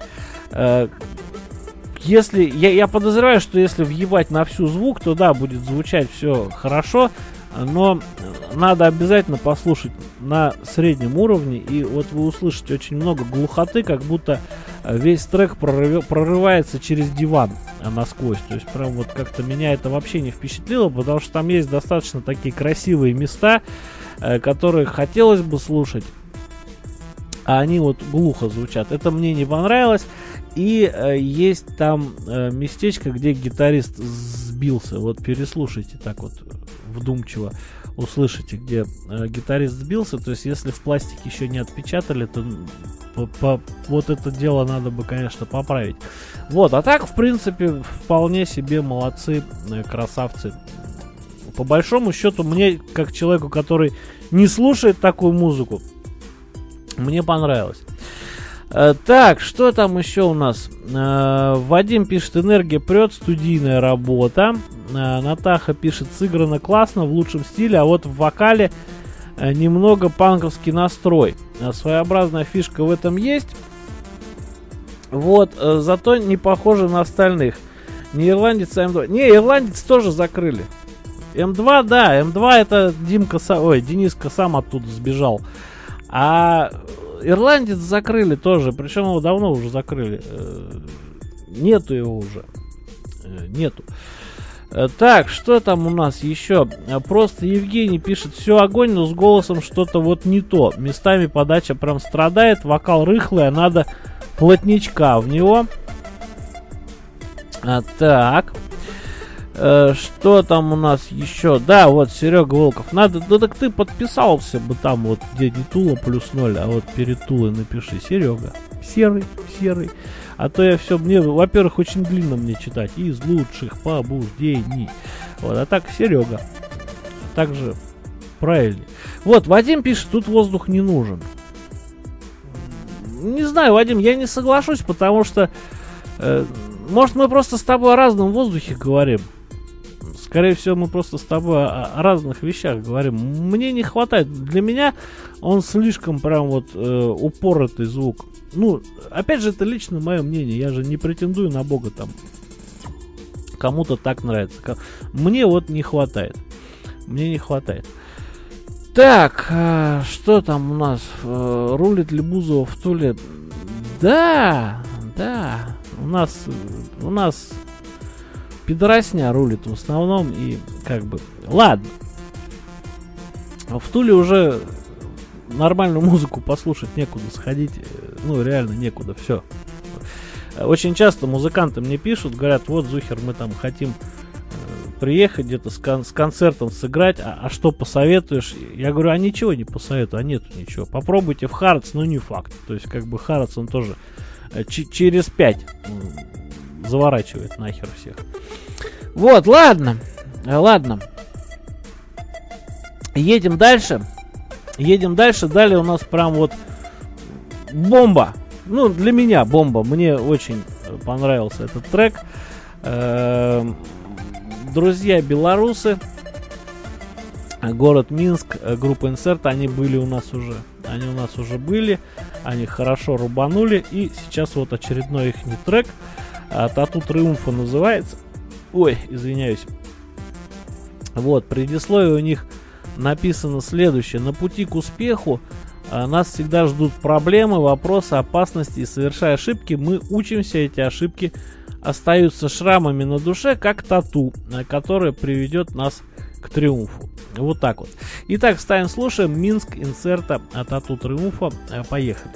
Если я подозреваю, что если въебать на всю звук, то да, будет звучать все хорошо, но надо обязательно послушать на среднем уровне, и вот вы услышите очень много глухоты, как будто весь трек прорывается через диван насквозь. То есть прям вот как-то меня это вообще не впечатлило, потому что там есть достаточно такие красивые места, которые хотелось бы слушать, а они вот глухо звучат. Это мне не понравилось. И есть там местечко, где гитарист сбился. Вот переслушайте так вот вдумчиво, услышите, где гитарист сбился. То есть если в пластике еще не отпечатали, то вот это дело надо бы, конечно, поправить. Вот, а так, в принципе, вполне себе молодцы, красавцы. По большому счету, мне, как человеку, который не слушает такую музыку, мне понравилось. Так, что там еще у нас? Вадим пишет: энергия прет, студийная работа. Натаха пишет: сыграно классно, в лучшем стиле, а вот в вокале немного панковский настрой. Своеобразная фишка в этом есть. Вот, зато не похоже на остальных. Не ирландец, а М2. Не, ирландец тоже закрыли. М2, да, М2 это Дениска сам оттуда сбежал. А ирландец закрыли тоже, причем его давно уже закрыли. Нету его уже. Нету. Так, что там у нас еще? Просто Евгений пишет: все огонь, но с голосом что-то вот не то. Местами подача прям страдает, вокал рыхлый, а надо плотничка в него. Так. Что там у нас еще? Да, вот Серега Волков. Надо, да так ты подписался бы там вот, где не Тула +0, а вот перед Тулой напиши: Серега. Серый. А то я все, мне, во-первых, очень длинно мне читать. Из лучших побуждений. Вот, а так Серега. Также правильнее. Вот, Вадим пишет: тут воздух не нужен. Не знаю, Вадим, я не соглашусь, потому что может, мы просто с тобой о разном воздухе говорим. Скорее всего, мы просто с тобой о разных вещах говорим. Мне не хватает. Для меня он слишком прям вот упоротый звук. Ну, опять же, это лично мое мнение. Я же не претендую на Бога там. Кому-то так нравится. Мне вот не хватает. Мне не хватает. Так, что там у нас? Рулит ли Бузова в Туле? Да. У нас пидорасня рулит в основном, и как бы... Ладно. В Туле уже нормальную музыку послушать некуда, сходить, ну, реально некуда, все. Очень часто музыканты мне пишут, говорят: вот, Зухер, мы там хотим приехать где-то с концертом сыграть, а что посоветуешь? Я говорю: а ничего не посоветую, а нету ничего. Попробуйте в Харатс, но не факт. То есть, как бы, Харатс, он тоже через 5 заворачивает нахер всех. Вот, ладно. Едем дальше. Далее у нас прям вот бомба. Ну, для меня бомба. Мне очень понравился этот трек. Друзья белорусы, город Минск, группа Инсерт, они были у нас уже. Они хорошо рубанули. И сейчас вот очередной их трек. Тату Триумфа называется. Ой, извиняюсь. Вот, предисловие у них написано следующее: на пути к успеху Нас всегда ждут проблемы, вопросы, опасности, и совершая ошибки, мы учимся, эти ошибки остаются шрамами на душе, как тату, которое приведет нас к триумфу. Вот так вот. Итак, ставим, слушаем Минск инсерта тату триумфа. Поехали.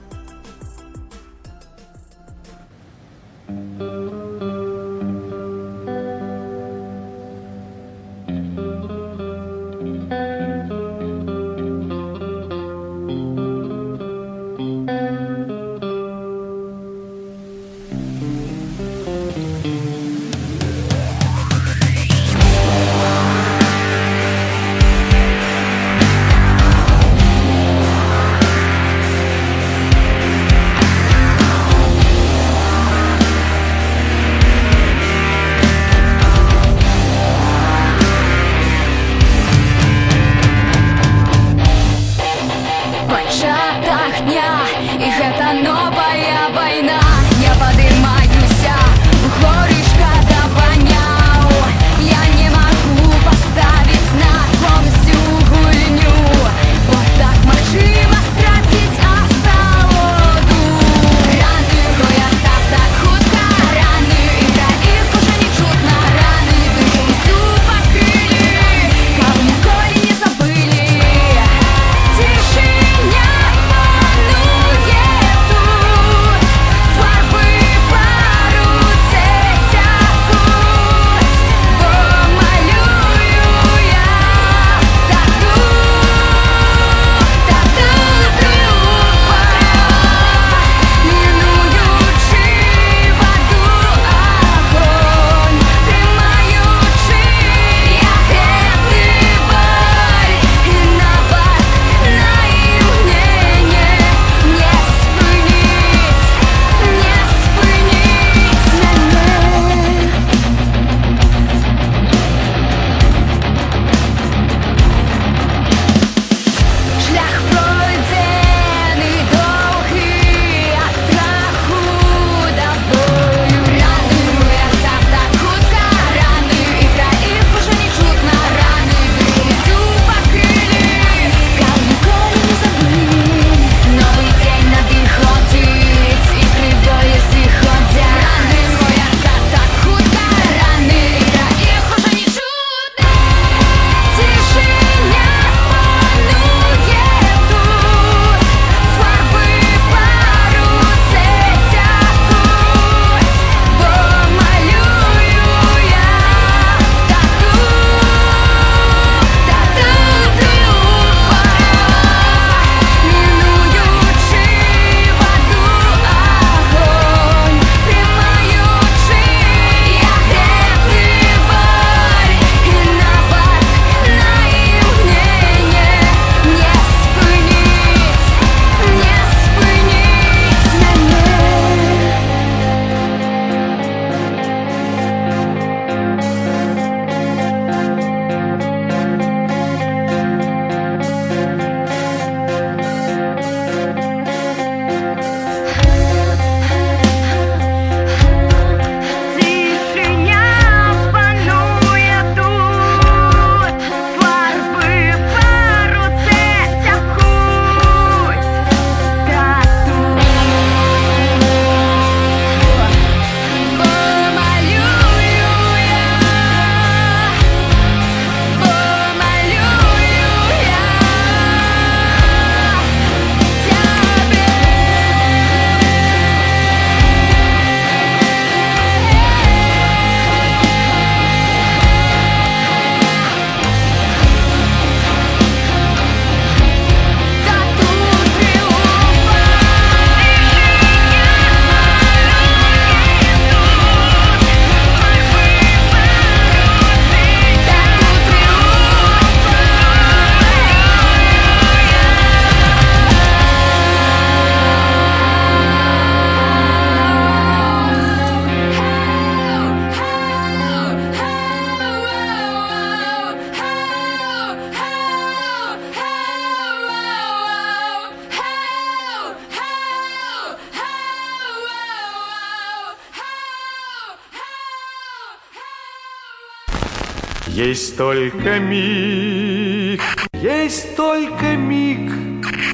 Есть только миг,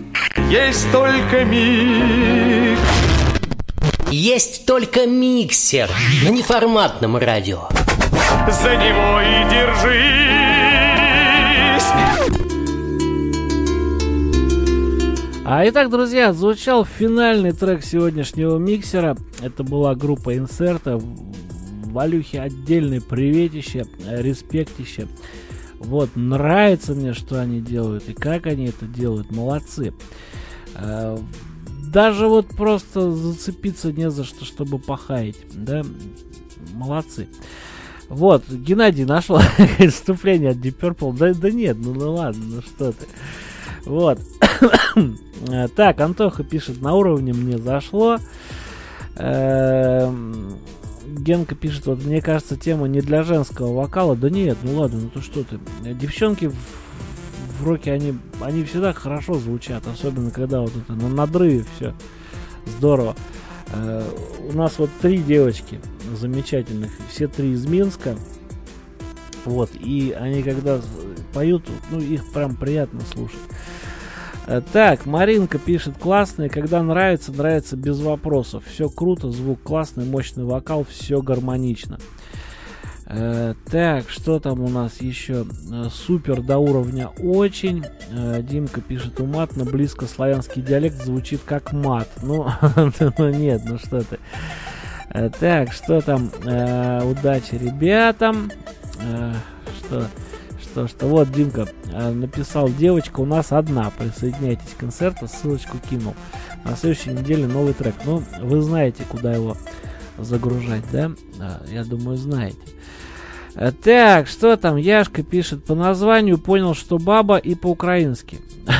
есть только миг. Есть только миксер на неформатном радио. За него и держись. Итак, друзья, звучал финальный трек сегодняшнего миксера. Это была группа Инсерта. Валюхе отдельный приветище, респектище. Вот, нравится мне, что они делают и как они это делают. Молодцы. Даже вот просто зацепиться не за что, чтобы похаять, да, молодцы. Вот, Геннадий нашел вступление от Deep Purple. Да нет, ну ладно, ну что ты. Вот. Так, Антоха пишет, на уровне мне зашло. Генка пишет, вот мне кажется, тема не для женского вокала. Да нет, ну ладно, ну то что ты. Девчонки в роке, они всегда хорошо звучат, особенно когда вот это на надрыве все здорово. У нас вот 3 девочки замечательных, все 3 из Минска. Вот, и они когда поют, ну их прям приятно слушать. Так, Маринка пишет, классный, когда нравится, нравится без вопросов. Все круто, звук классный, мощный вокал, все гармонично. Так, что там у нас еще? Супер до уровня очень. Димка пишет, у матно близко славянский диалект звучит как мат. Ну, нет, ну что ты. Так, что там? Удачи ребятам. Что? Вот Димка написал, девочка у нас одна. Присоединяйтесь к концерту, ссылочку кинул. На следующей неделе новый трек. Ну, вы знаете, куда его загружать, да? Я думаю, знаете. Так, что там? Яшка пишет, по названию понял, что баба, и по-украински.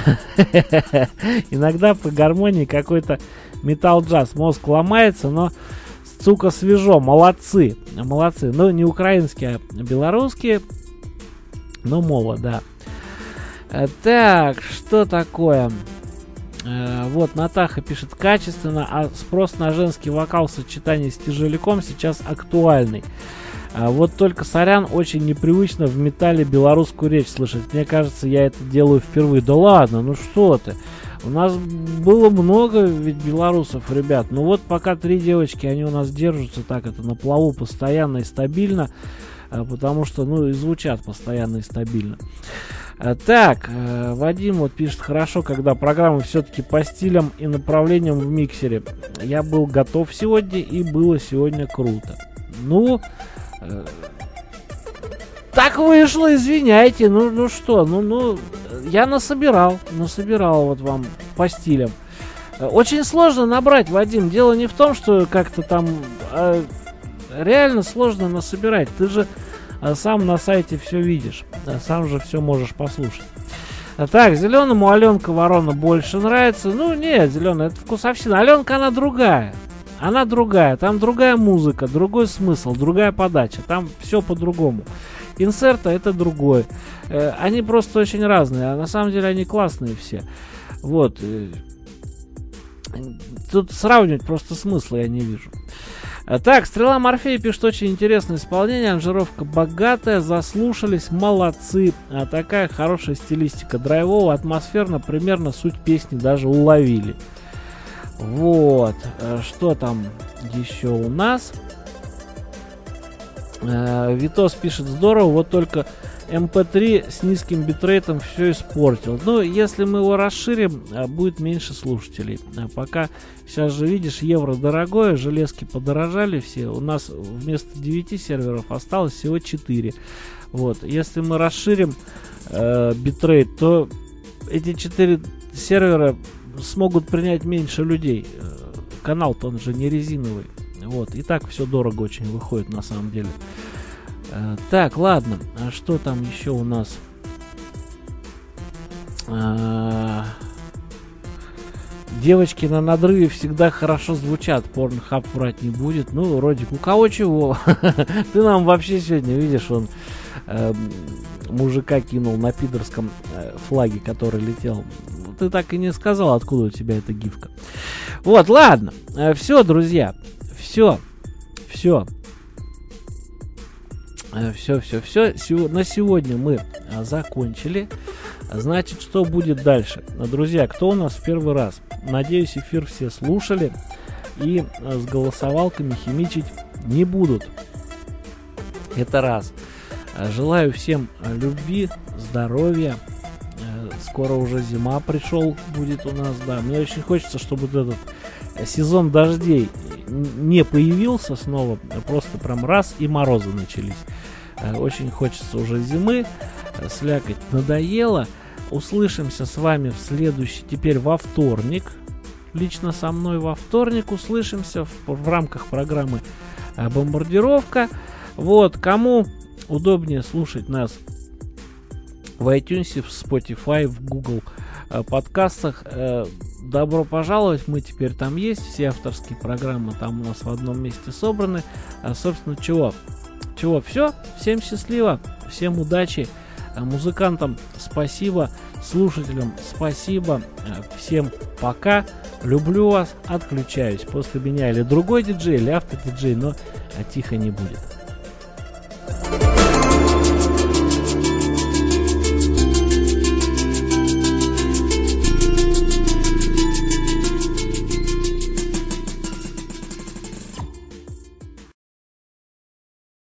Иногда по гармонии какой-то металл-джаз. Мозг ломается, но сука свежо. Молодцы. Молодцы. Ну, не украинские, а белорусские. Ну, мова, да. Так, что такое? Вот Натаха пишет, качественно, а спрос на женский вокал в сочетании с тяжеляком сейчас актуальный. Вот только сорян, очень непривычно в металле белорусскую речь слышать. Мне кажется, я это делаю впервые. Да ладно, ну что ты. У нас было много ведь белорусов, ребят. Ну вот пока 3 девочки, они у нас держатся так, это на плаву постоянно и стабильно. Потому что, ну, и звучат постоянно и стабильно. Так, Вадим вот пишет, хорошо, когда программа все-таки по стилям и направлениям в миксере. Я был готов сегодня, и было сегодня круто. Ну, так вышло, извиняйте. Ну что, ну, я насобирал вот вам по стилям. Очень сложно набрать, Вадим. Дело не в том, что как-то там... реально сложно насобирать. Ты же сам на сайте все видишь. Сам же все можешь послушать. Так, зеленому Аленка Ворона больше нравится. Ну, нет, зеленая, это вкусовщина. Аленка, она другая. Она другая. Там другая музыка, другой смысл, другая подача. Там все по-другому. Инсерта это другой. Они просто очень разные. А на самом деле они классные все. Вот. Тут сравнивать просто смысла я не вижу. Так, Стрела Морфея пишет, очень интересное исполнение, аранжировка богатая, заслушались, молодцы. Такая хорошая стилистика, драйвово, атмосферно, примерно суть песни даже уловили. Вот, что там еще у нас? Витос пишет, здорово, вот только MP3 с низким битрейтом все испортил. Ну, если мы его расширим, будет меньше слушателей. Пока, сейчас же видишь, евро дорогое, железки подорожали все. У нас вместо 9 серверов осталось всего 4. Вот, если мы расширим битрейт, то эти 4 сервера смогут принять меньше людей. Канал-то он же не резиновый. Вот, и так все дорого очень выходит на самом деле. Так, ладно, а что там еще у нас? Девочки на надрыве всегда хорошо звучат. Порнхаб врать не будет. Ну, Родик, у кого чего? Ты нам вообще сегодня, видишь, он мужика кинул на пидорском флаге, который летел. Ты так и не сказал, откуда у тебя эта гифка. Вот, ладно. Все, друзья. Все. На сегодня мы закончили. Значит, что будет дальше? Друзья, кто у нас в первый раз? Надеюсь, эфир все слушали и с голосовалками химичить не будут. Это раз. Желаю всем любви, здоровья. Скоро уже зима пришел будет у нас, да. Мне очень хочется, чтобы вот этот сезон дождей не появился снова. Просто прям раз и морозы начались. Очень хочется уже зимы. Слякоть надоело. Услышимся с вами теперь во вторник. Лично со мной во вторник услышимся в рамках программы «Бомбардировка». Вот, кому удобнее слушать нас в iTunes, в Spotify, в Google подкастах, добро пожаловать, мы теперь там есть, все авторские программы там у нас в одном месте собраны. Собственно, чего, все, всем счастливо, всем удачи, музыкантам спасибо, слушателям спасибо, всем пока, люблю вас, отключаюсь. После меня или другой диджей, или автодиджей, но тихо не будет.